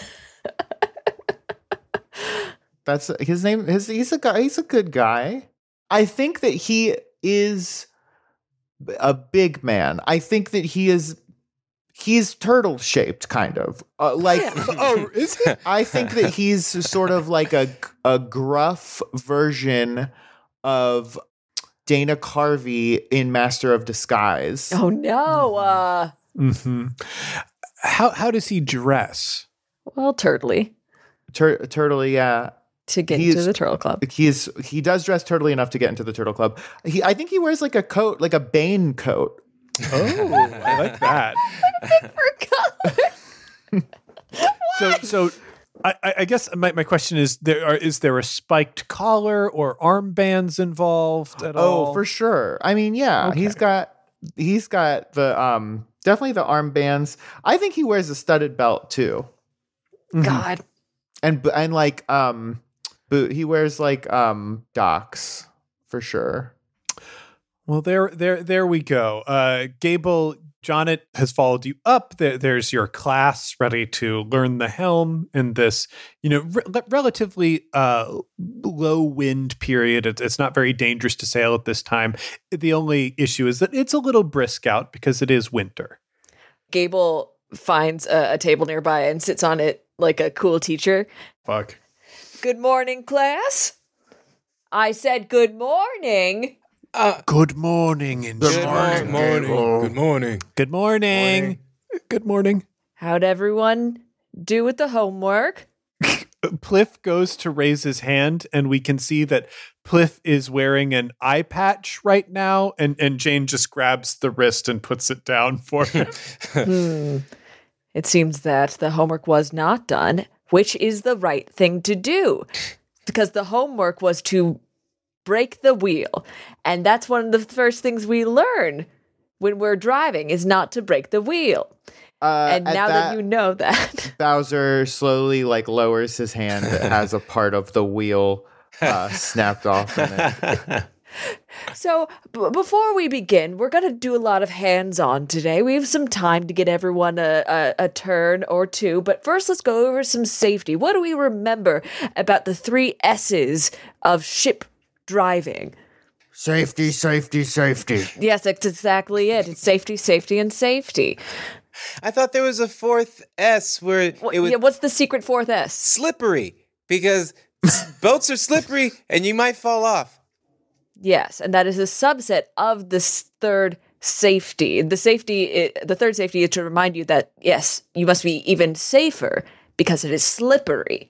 B: That's his name. His, he's a guy. He's a good guy. I think that he is a big man. I think that he is. He's turtle shaped, kind of uh, like.
E: Oh, is he?
B: I think that he's sort of like a a gruff version of Dana Carvey in Master of Disguise.
D: Oh no! Uh,
E: mm-hmm. How how does he dress?
D: Well, turtly.
B: Tur- turtle, yeah.
D: To get
B: He's-
D: into the Turtle Club.
B: He's he does dress turtly enough to get into the Turtle Club. He, I think he wears like a coat, like a Bane coat.
E: Oh, I like that. so, so I, I guess my, my question is: there are, is there a spiked collar or armbands involved at all?
B: Oh, for sure. I mean, yeah,
E: Okay.
B: he's got he's got the um definitely the armbands. I think he wears a studded belt too,
D: God.
B: and and like um boot. He wears like um Docs for sure.
E: Well, there, there, there we go. Uh, Gable, Jonnet has followed you up. There, there's your class ready to learn the helm in this, you know, re- relatively uh, low wind period. It's, it's not very dangerous to sail at this time. The only issue is that it's a little brisk out because it is winter.
D: Gable finds a, a table nearby and sits on it like a cool teacher.
E: Fuck.
D: Good morning, class. I said good morning.
E: Uh, good morning, and
B: Good morning,
C: morning.
B: Gable.
C: Good morning.
E: Good morning.
C: Morning.
E: Good morning.
D: How'd everyone do with the homework?
E: Pliff goes to raise his hand, and we can see that Pliff is wearing an eye patch right now, and, and Jane just grabs the wrist and puts it down for him.
D: Hmm. It seems that the homework was not done, which is the right thing to do, because the homework was to break the wheel. And that's one of the first things we learn when we're driving is not to break the wheel.
B: Uh,
D: and
B: at
D: now that, you know that.
B: Bowser slowly like lowers his hand as a part of the wheel uh, snapped off. In it.
D: So b- before we begin, we're going to do a lot of hands-on today. We have some time to get everyone a, a, a turn or two. But first, let's go over some safety. What do we remember about the three S's of ship driving?
B: Safety, safety, safety.
D: Yes, that's exactly it. It's safety, safety, and safety.
F: I thought there was a fourth S where
D: What,
F: it was
D: yeah, what's the secret fourth S?
F: slippery because boats are slippery and you might fall off.
D: Yes, and that is a subset of this third safety. The safety, i- the third safety is to remind you that, yes, you must be even safer because it is slippery.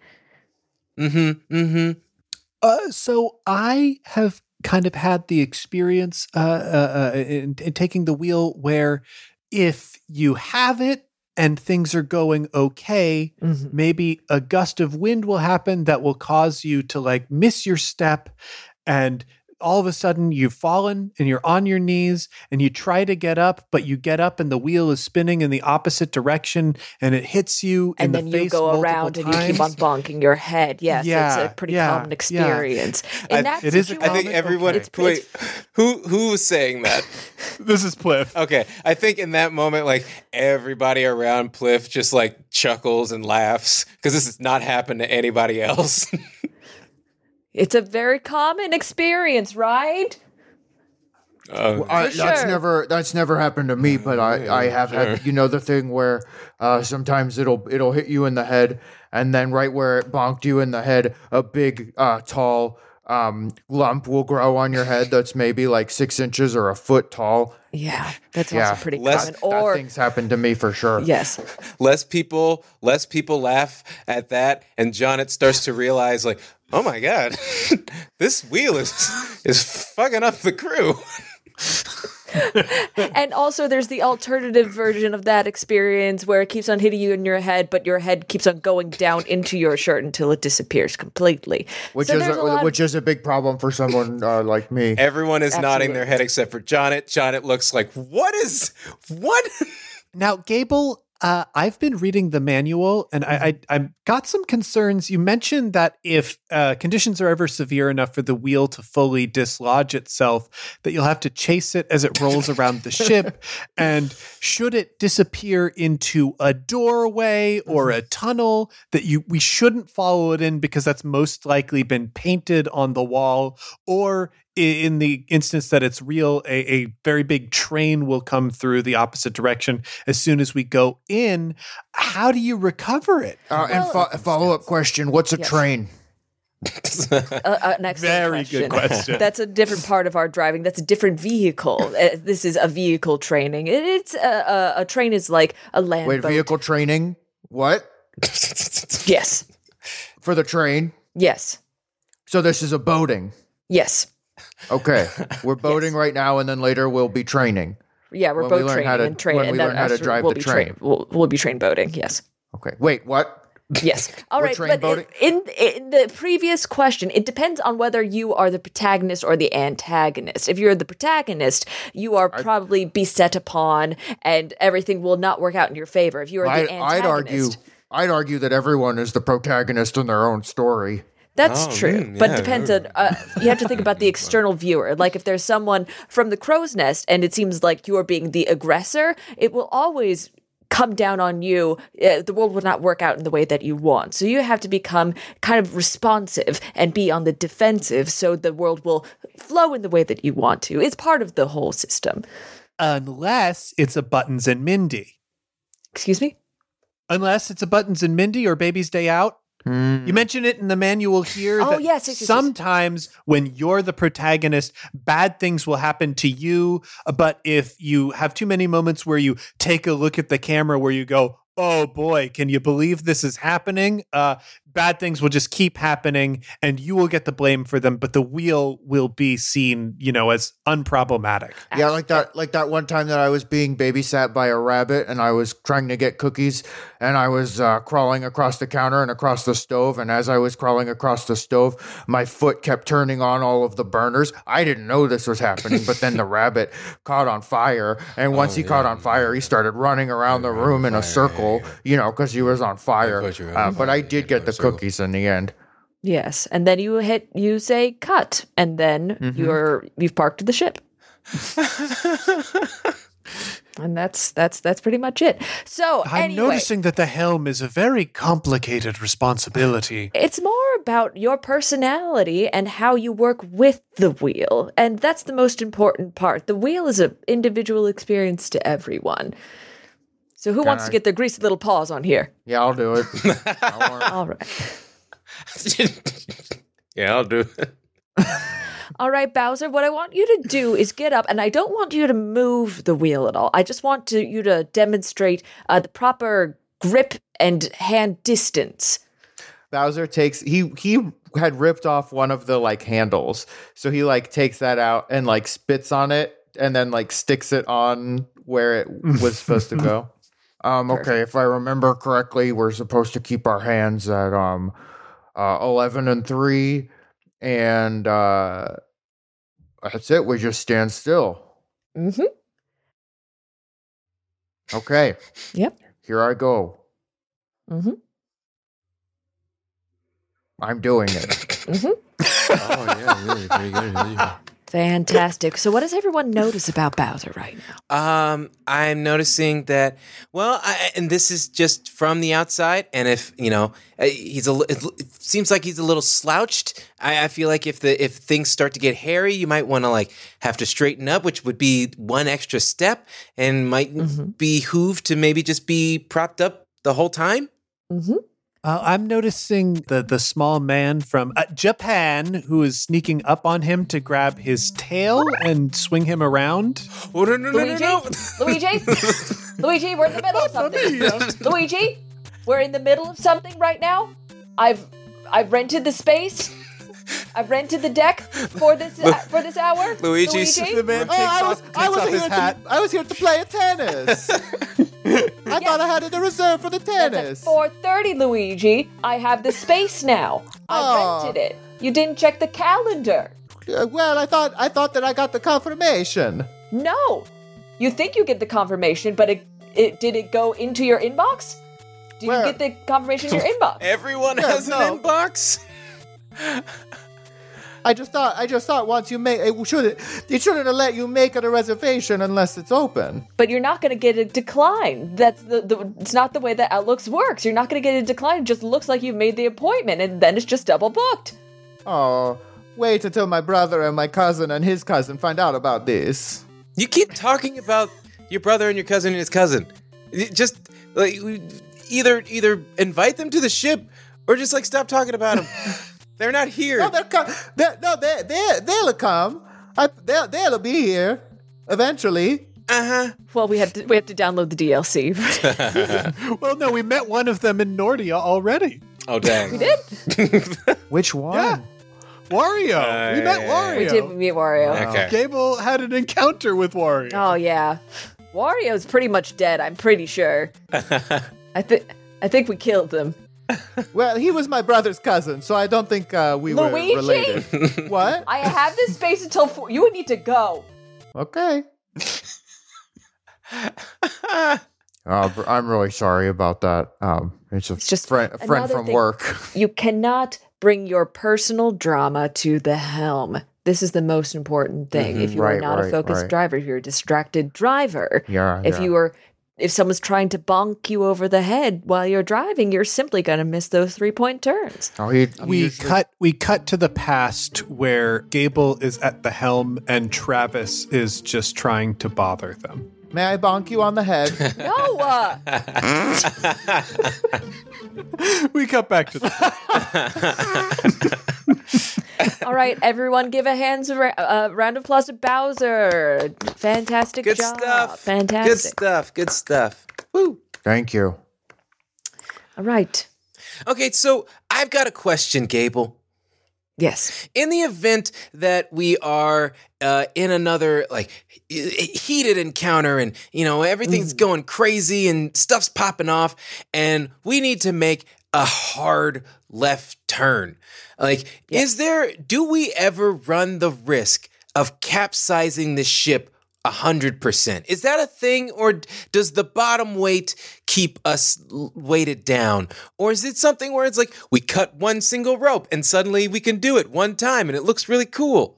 F: Mm-hmm. Mm-hmm.
E: Uh, so I have kind of had the experience uh, uh, uh, in, in taking the wheel where if you have it and things are going okay,
D: Mhm.
E: maybe a gust of wind will happen that will cause you to like miss your step, and all of a sudden you've fallen and you're on your knees and you try to get up, but you get up and the wheel is spinning in the opposite direction and it hits you in
D: And then
E: the
D: you
E: face
D: go
E: multiple
D: around and you keep
E: times.
D: on bonking your head. Yes,
E: Yeah,
D: it's a pretty
E: yeah,
D: common
E: yeah.
D: experience.
F: I-
D: In that
E: it is a
F: I think
E: Common?
F: everyone.
D: It's-
F: wait,
D: it's-
F: who who was saying that?
E: This is Pliff.
F: Okay, I think in that moment, like everybody around Pliff just like chuckles and laughs because this has not happened to anybody else.
D: It's a very common experience, right?
F: Uh,
B: I,
D: For
B: that's
D: sure.
B: never that's never happened to me, but I, I have had, you know, the thing where uh, sometimes it'll it'll hit you in the head, and then right where it bonked you in the head, a big uh, tall um, lump will grow on your head that's maybe like six inches or a foot tall.
D: Yeah, that's
B: Yeah.
D: also pretty
F: Less-
D: common. Or
B: that thing's happened to me for sure.
D: yes,
F: less people, less people laugh at that, and Jonnet starts to realize, like, oh my god, this wheel is is fucking up the crew.
D: and also there's the alternative version of that experience where it keeps on hitting you in your head, but your head keeps on going down into your shirt until it disappears completely.
B: Which
D: So
B: is
D: there's
B: a,
D: a lot-
B: which is a big problem for someone uh, like me.
F: Everyone is nodding
D: Absolutely.
F: their head except for Jonnet. Jonnet looks like, what is what?
E: Now, Gable, uh, I've been reading the manual, and I, I I got some concerns. You mentioned that if uh, conditions are ever severe enough for the wheel to fully dislodge itself, that you'll have to chase it as it rolls around the ship. And should it disappear into a doorway or a tunnel, that you we shouldn't follow it in because that's most likely been painted on the wall, or in the instance that it's real, a, a very big train will come through the opposite direction as soon as we go in. How do you recover it?
B: Uh, and
D: Well-
B: fo- follow up question: what's a
D: Yes.
B: train?
D: uh, uh, an excellent
E: Very good question.
D: That's a different part of our driving. That's a different vehicle. Uh, this is a vehicle training. It, it's a, a, a train is like a land
B: Wait,
D: boat.
B: vehicle training? What
D: Yes,
B: for the train?
D: yes,
B: So this is a boating.
D: yes.
B: Okay, we're boating right now, and then later we'll be training.
D: Yeah, we're
B: When we
D: boat
B: learn
D: training
B: how to-
D: and train,
B: when
D: and
B: we
D: then
B: learn how to
D: after
B: drive
D: we'll
B: the
D: be
B: train.
D: train. We'll, we'll be train boating. Yes.
B: Okay, wait, what?
D: Yes. All
B: We're
D: right.
B: train
D: But
B: boating?
D: in, in the previous question, it depends on whether you are the protagonist or the antagonist. If you're the protagonist, you are probably beset upon, and everything will not work out in your favor. If you are
B: I,
D: the
B: I'd argue.
D: antagonist,
B: I'd argue that everyone is the protagonist in their own story.
D: that's
F: Oh,
D: true.
F: mm,
D: but
F: yeah,
D: depends on. Uh, you have to think about the external viewer. Like if there's someone from the crow's nest, and it seems like you're being the aggressor, it will always come down on you. Uh, the world will not work out in the way that you want. So you have to become kind of responsive and be on the defensive so the world will flow in the way that you want to. It's part of the whole system.
E: Unless it's a Buttons and Mindy.
D: Excuse me?
E: Unless it's a Buttons and Mindy or Baby's Day Out. You mention it in the manual here.
D: Oh,
E: that
D: yes, yes, yes, yes.
E: sometimes when you're the protagonist, bad things will happen to you. But if you have too many moments where you take a look at the camera where you go, oh boy, can you believe this is happening? Uh, bad things will just keep happening and you will get the blame for them, but the wheel will be seen, you know, as unproblematic.
B: Yeah, like that like that one time that I was being babysat by a rabbit and I was trying to get cookies and I was uh, crawling across the counter and across the stove, and as I was crawling across the stove, my foot kept turning on all of the burners. I didn't know this was happening, but then the rabbit caught on fire, and once he caught on fire, he started running around the room in a circle, you know, because he was on fire.
F: put you in
B: Uh,
F: a
B: but
F: fire,
B: I did
F: yeah,
B: get
F: a
B: the
F: circle.
B: cookies in the end.
D: Yes. And then you hit, you say cut, and then
B: Mm-hmm.
D: you're, you've parked the ship. And that's that's that's pretty much it. So
E: I'm
D: anyway,
E: noticing that the helm is a very complicated responsibility.
D: it's more about your personality and how you work with the wheel, and that's the most important part. The wheel is an individual experience to everyone. So who wants
B: I-
D: to get their greasy little paws on here?
B: Yeah, I'll do it. I want-
D: All right.
F: Yeah, I'll do it.
D: All right, Bowser, what I want you to do is get up, and I don't want you to move the wheel at all. I just want to, you to demonstrate uh, the proper grip and hand distance.
B: Bowser takes he he had ripped off one of the like handles, so he like takes that out and like spits on it and then like sticks it on where it was supposed to go. Um, okay, if I remember correctly, we're supposed to keep our hands at um uh, eleven and three, and uh, that's it. We just stand still.
D: Mm-hmm.
B: Okay.
D: Yep.
B: Here I go.
D: Mm-hmm.
B: I'm doing it.
D: Mm-hmm.
F: Oh yeah, really pretty good.
D: Fantastic. So, what does everyone notice about Bowser right now?
F: Um, I'm noticing that. Well, I, and this is just from the outside. And if you know, uh, he's a. li- It it seems like he's a little slouched. I, I feel like if the if things start to get hairy, you might want to like have to straighten up, which would be one extra step, and might behoove to maybe just be propped up the whole time.
D: Mm-hmm.
E: Uh, I'm noticing the the small man from uh, Japan who is sneaking up on him to grab his tail and swing him around.
F: Oh no no no no
D: Luigi?
F: no!
D: Luigi? Luigi, we're in the middle of something. Luigi, we're in the middle of something right now. I've I've rented the space. I've rented the deck for this uh, for this hour.
F: Luigi's-
D: Luigi?
E: The man
B: Oh,
E: takes
B: I
E: off,
B: was,
E: takes
B: I was
E: off
B: here
E: his hat.
B: to, I was here to play a tennis. I thought I had it in reserve for the
D: That's at
B: tennis.
D: four thirty, Luigi. I have the space now. I
B: Oh.
D: rented it. You didn't check the calendar.
B: Uh, well, I thought, I thought that I got the confirmation.
D: No. You think you get the confirmation, but it, it did it go into your inbox? Did
B: Where?
D: you get the confirmation in your inbox?
F: Everyone
B: Yeah,
F: has
B: no.
F: an inbox.
B: I just thought, I just thought once you make, it should, it shouldn't have let you make it a reservation unless it's open.
D: But you're not going to get a decline. That's the, the it's not the way that Outlooks works. You're not going to get a decline. It just looks like you've made the appointment, and then it's just double booked.
B: Oh, wait until my brother and my cousin and his cousin find out about this.
F: You keep talking about your brother and your cousin and his cousin. You Just like either either invite them to the ship or just like stop talking about them. They're not here.
B: No, they're co- they're, no, they they they'll come. I, they'll they'll be here eventually.
F: Uh huh.
D: Well, we have to we have to download the D L C.
E: Well, no, we met one of them in Nordia already.
F: Oh dang.
D: We did.
B: Which one?
E: Yeah. Wario.
F: Uh,
E: we met
F: yeah,
E: Wario.
D: We did meet Wario.
F: Okay.
E: Gable had an encounter with Wario.
D: Oh yeah, Wario's pretty much dead. I'm pretty sure. I think I think we killed him.
B: Well, he was my brother's cousin, so I don't think uh, we
D: Luigi?
B: were related. What?
D: I have this space until four. You would need to go.
B: Okay. Oh, br- I'm really sorry about that. Um, it's a
D: It's just
B: friend, a friend
D: another
B: from
D: thing.
B: work.
D: You cannot bring your personal drama to the helm. This is the most important thing. If you are
B: Right,
D: not a
B: right,
D: focused
B: right.
D: driver, if you're a distracted driver,
B: Yeah.
D: if
B: yeah.
D: you are, if someone's trying to bonk you over the head while you're driving, you're simply going to miss those three point turns.
B: Oh, he, he
E: We
B: usually-
E: cut we cut to the past where Gable is at the helm and Travis is just trying to bother them.
B: May I bonk you on the head?
D: No, uh,
E: We cut back to the
D: all right, everyone, give a hands a ra- uh, round of applause to Bowser. Fantastic
F: Good
D: job.
F: stuff.
D: Fantastic.
F: Good stuff. Good stuff. Woo.
B: Thank you.
D: All right.
F: Okay, so I've got a question, Gable.
D: Yes.
F: In the event that we are uh, in another like he- heated encounter and you know everything's going crazy and stuff's popping off and we need to make a hard left turn, like is there do we ever run the risk of capsizing the ship a hundred percent? Is that a thing, or d- does the bottom weight keep us l- weighted down? Or is it something where it's like we cut one single rope and suddenly we can do it one time and it looks really cool?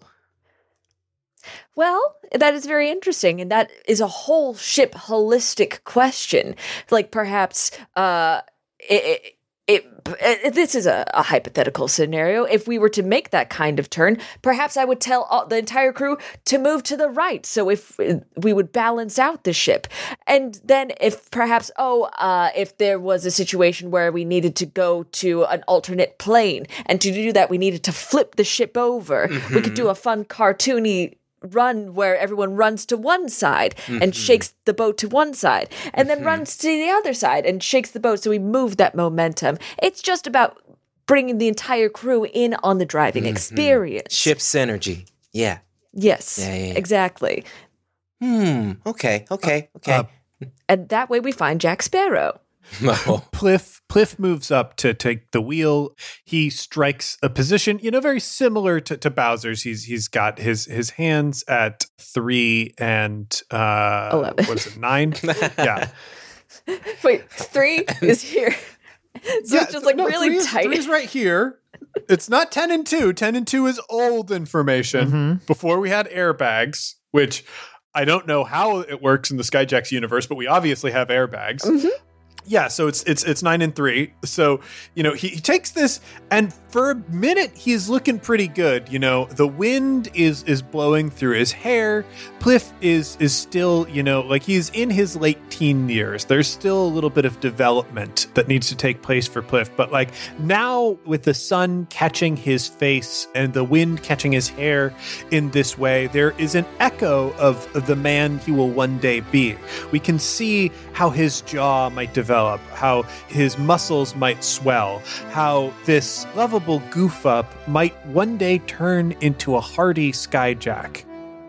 D: Well, that is very interesting, and that is a whole ship holistic question. Like perhaps uh, it, it, it, it this is a, a hypothetical scenario. If we were to make that kind of turn, perhaps I would tell all, the entire crew to move to the right. So if we would balance out the ship, and then if perhaps oh, uh, if there was a situation where we needed to go to an alternate plane, and to do that we needed to flip the ship over, we could do a fun cartoony run where everyone runs to one side and shakes the boat to one side and then runs to the other side and shakes the boat, so we move that momentum. It's just about bringing the entire crew in on the driving experience.
F: Ship synergy. Yeah.
D: Yes,
F: Yeah, yeah, yeah.
D: exactly.
F: Hmm. Okay. Okay. Okay.
E: uh,
D: And that way we find Jack Sparrow.
F: No.
E: Pliff Pliff moves up to take the wheel. He strikes a position, you know, very similar to, to Bowser's. He's he's got his his hands at three and uh
D: Eleven.
E: what is it, nine? Yeah.
D: Wait, three is here. So it's just like
E: no,
D: really
E: three is,
D: tight.
E: Three is right here. It's not ten and two. ten and two is old information.
B: Mm-hmm.
E: Before we had airbags, which I don't know how it works in the Skyjacks universe, but we obviously have airbags.
D: Mm-hmm.
E: Yeah, so it's it's it's nine and three. So, you know, he, he takes this, and for a minute he's looking pretty good. You know, the wind is is blowing through his hair. Pliff is is still, you know, like he's in his late teen years. There's still a little bit of development that needs to take place for Pliff. But like now, with the sun catching his face and the wind catching his hair in this way, there is an echo of, of the man he will one day be. We can see how his jaw might develop. How his muscles might swell, how this lovable goof up might one day turn into a hardy Skyjack.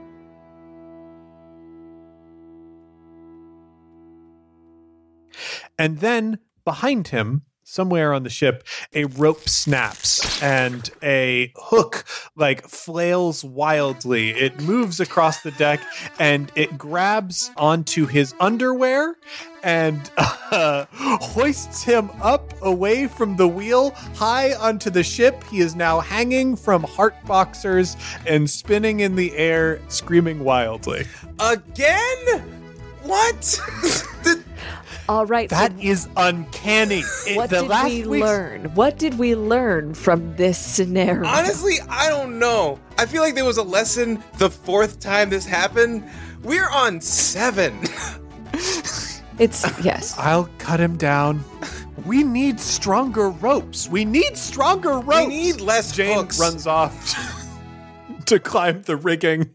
E: And then behind him, somewhere on the ship, a rope snaps and a hook like flails wildly. It moves across the deck and it grabs onto his underwear and uh, hoists him up away from the wheel, high onto the ship. He is now hanging from heart boxers and spinning in the air, screaming wildly.
F: Again? What? the-
D: All right.
E: That
D: so
E: is uncanny. It-
D: what
E: the
D: did
E: last
D: we
E: week's-
D: learn? What did we learn from this scenario?
F: Honestly, I don't know. I feel like there was a lesson the fourth time this happened. We're on seven.
D: It's yes.
E: I'll cut him down. We need stronger ropes. We need stronger ropes.
F: We need less
E: Jane
F: hooks.
E: runs off to climb the rigging.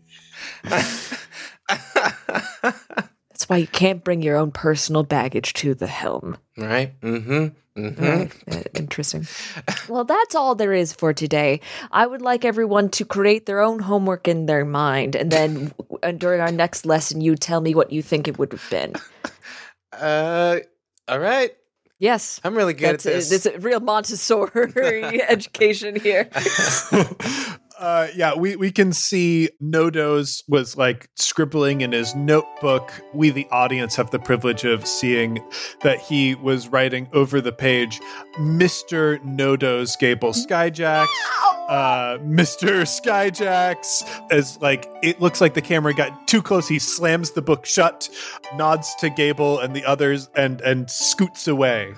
D: That's why you can't bring your own personal baggage to the helm.
F: Right? Mm-hmm. Mm-hmm.
D: Right. Uh, interesting. Well, that's all there is for today. I would like everyone to create their own homework in their mind, and then uh, during our next lesson, you tell me what you think it would have been.
F: Uh, all right.
D: Yes.
F: I'm really good
D: That's
F: at this.
D: A, this is a real Montessori education here.
E: Uh, yeah, we, we can see Nodos was like scribbling in his notebook. We, the audience, have the privilege of seeing that he was writing over the page, Mister Nodos Gable Skyjacks, uh, Mister Skyjacks, as like, it looks like the camera got too close. He slams the book shut, nods to Gable and the others, and, and scoots away.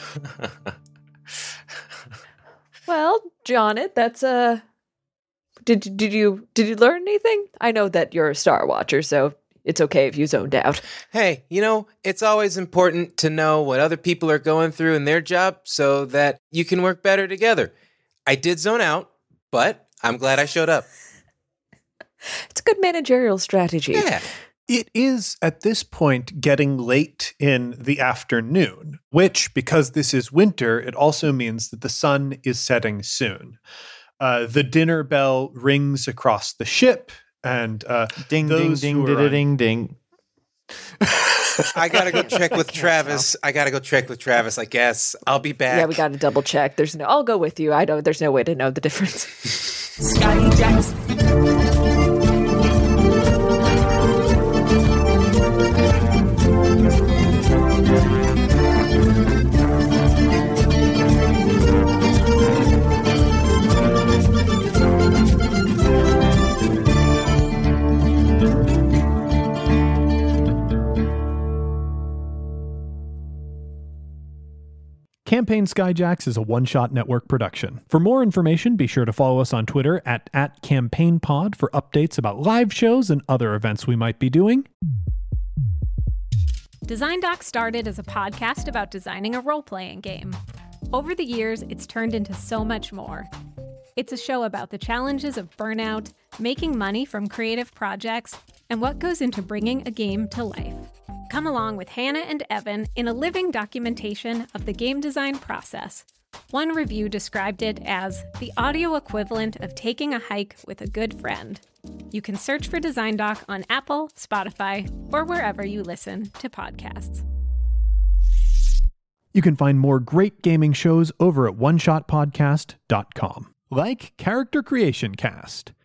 D: Well, Johnnet, that's a... Uh... Did did you did you learn anything? I know that you're a Star Watcher, so it's okay if you zoned out.
F: Hey, you know, it's always important to know what other people are going through in their job so that you can work better together. I did zone out, but I'm glad I showed up.
D: It's a good managerial strategy.
F: Yeah.
E: It is, at this point, getting late in the afternoon, which, because this is winter, it also means that the sun is setting soon. Uh, the dinner bell rings across the ship, and uh,
B: Ding, ding,
E: those
B: ding,
E: who
B: ding,
E: are on-
B: ding, ding.
F: I gotta go check with Travis. I gotta go check with Travis, I guess. I'll be back.
D: Yeah, we got to double check. There's no. I'll go with you. I know. There's no way to know the difference.
G: Skyjacks.
H: Campaign Skyjacks is a one-shot network production. For more information, be sure to follow us on Twitter at, at CampaignPod for updates about live shows and other events we might be doing.
I: Design Doc started as a podcast about designing a role-playing game. Over the years, it's turned into so much more. It's a show about the challenges of burnout, making money from creative projects, and what goes into bringing a game to life. Come along with Hannah and Evan in a living documentation of the game design process. One review described it as the audio equivalent of taking a hike with a good friend. You can search for Design Doc on Apple, Spotify, or wherever you listen to podcasts.
H: You can find more great gaming shows over at one shot podcast dot com, like Character Creation Cast.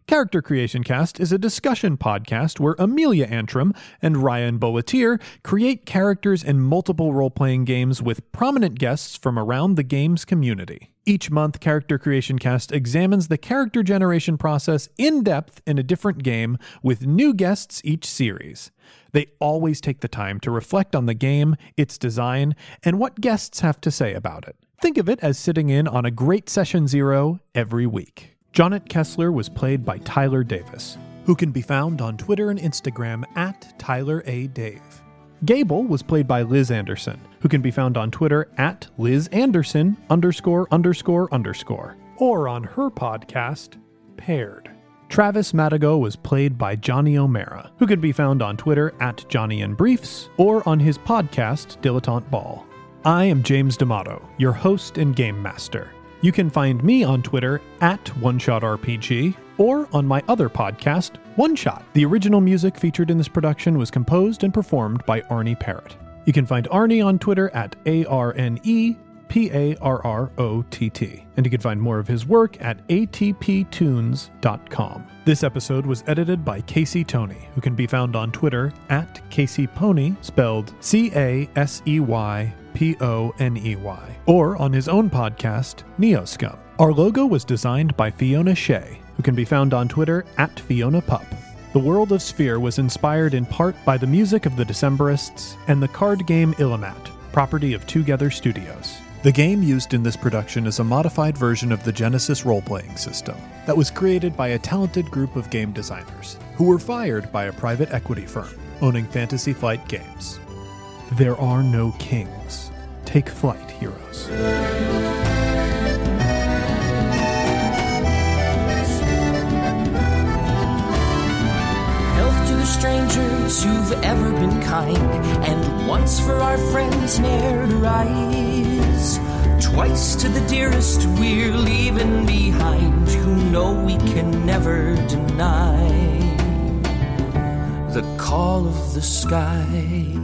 H: Character Creation Cast is a discussion podcast where Amelia Antrim and Ryan Boletier create characters in multiple role-playing games with prominent guests from around the games community. Each month, Character Creation Cast examines the character generation process in depth in a different game with new guests each series. They always take the time to reflect on the game, its design, and what guests have to say about it. Think of it as sitting in on a great Session Zero every week. Jonnet Kessler was played by Tyler Davis, who can be found on Twitter and Instagram at Tyler A. Dave. Gable was played by Liz Anderson, who can be found on Twitter at Liz Anderson underscore underscore underscore, or on her podcast, Paired. Travis Madigo was played by Johnny O'Mara, who can be found on Twitter at Johnny and Briefs, or on his podcast, Dilettante Ball. I am James D'Amato, your host and game master. You can find me on Twitter at OneShotRPG or on my other podcast, One Shot. The original music featured in this production was composed and performed by Arnie Parrott. You can find Arnie on Twitter at A R N E P A R R O T T. And you can find more of his work at A T P tunes dot com. This episode was edited by Casey Toney, who can be found on Twitter at Casey Pony, spelled C A S E Y P O N E Y, or on his own podcast, Neoscum. Our logo was designed by Fiona Shea, who can be found on Twitter at Fiona Pup. The world of Sphere was inspired in part by the music of the Decemberists and the card game Illimat, property of Together Studios. The game used in this production is a modified version of the Genesis role-playing system that was created by a talented group of game designers who were fired by a private equity firm owning Fantasy Flight Games. There are no kings. Take flight, heroes.
G: Health to the strangers who've ever been kind, and once for our friends ne'er to rise. Twice to the dearest we're leaving behind, who know we can never deny the call of the sky.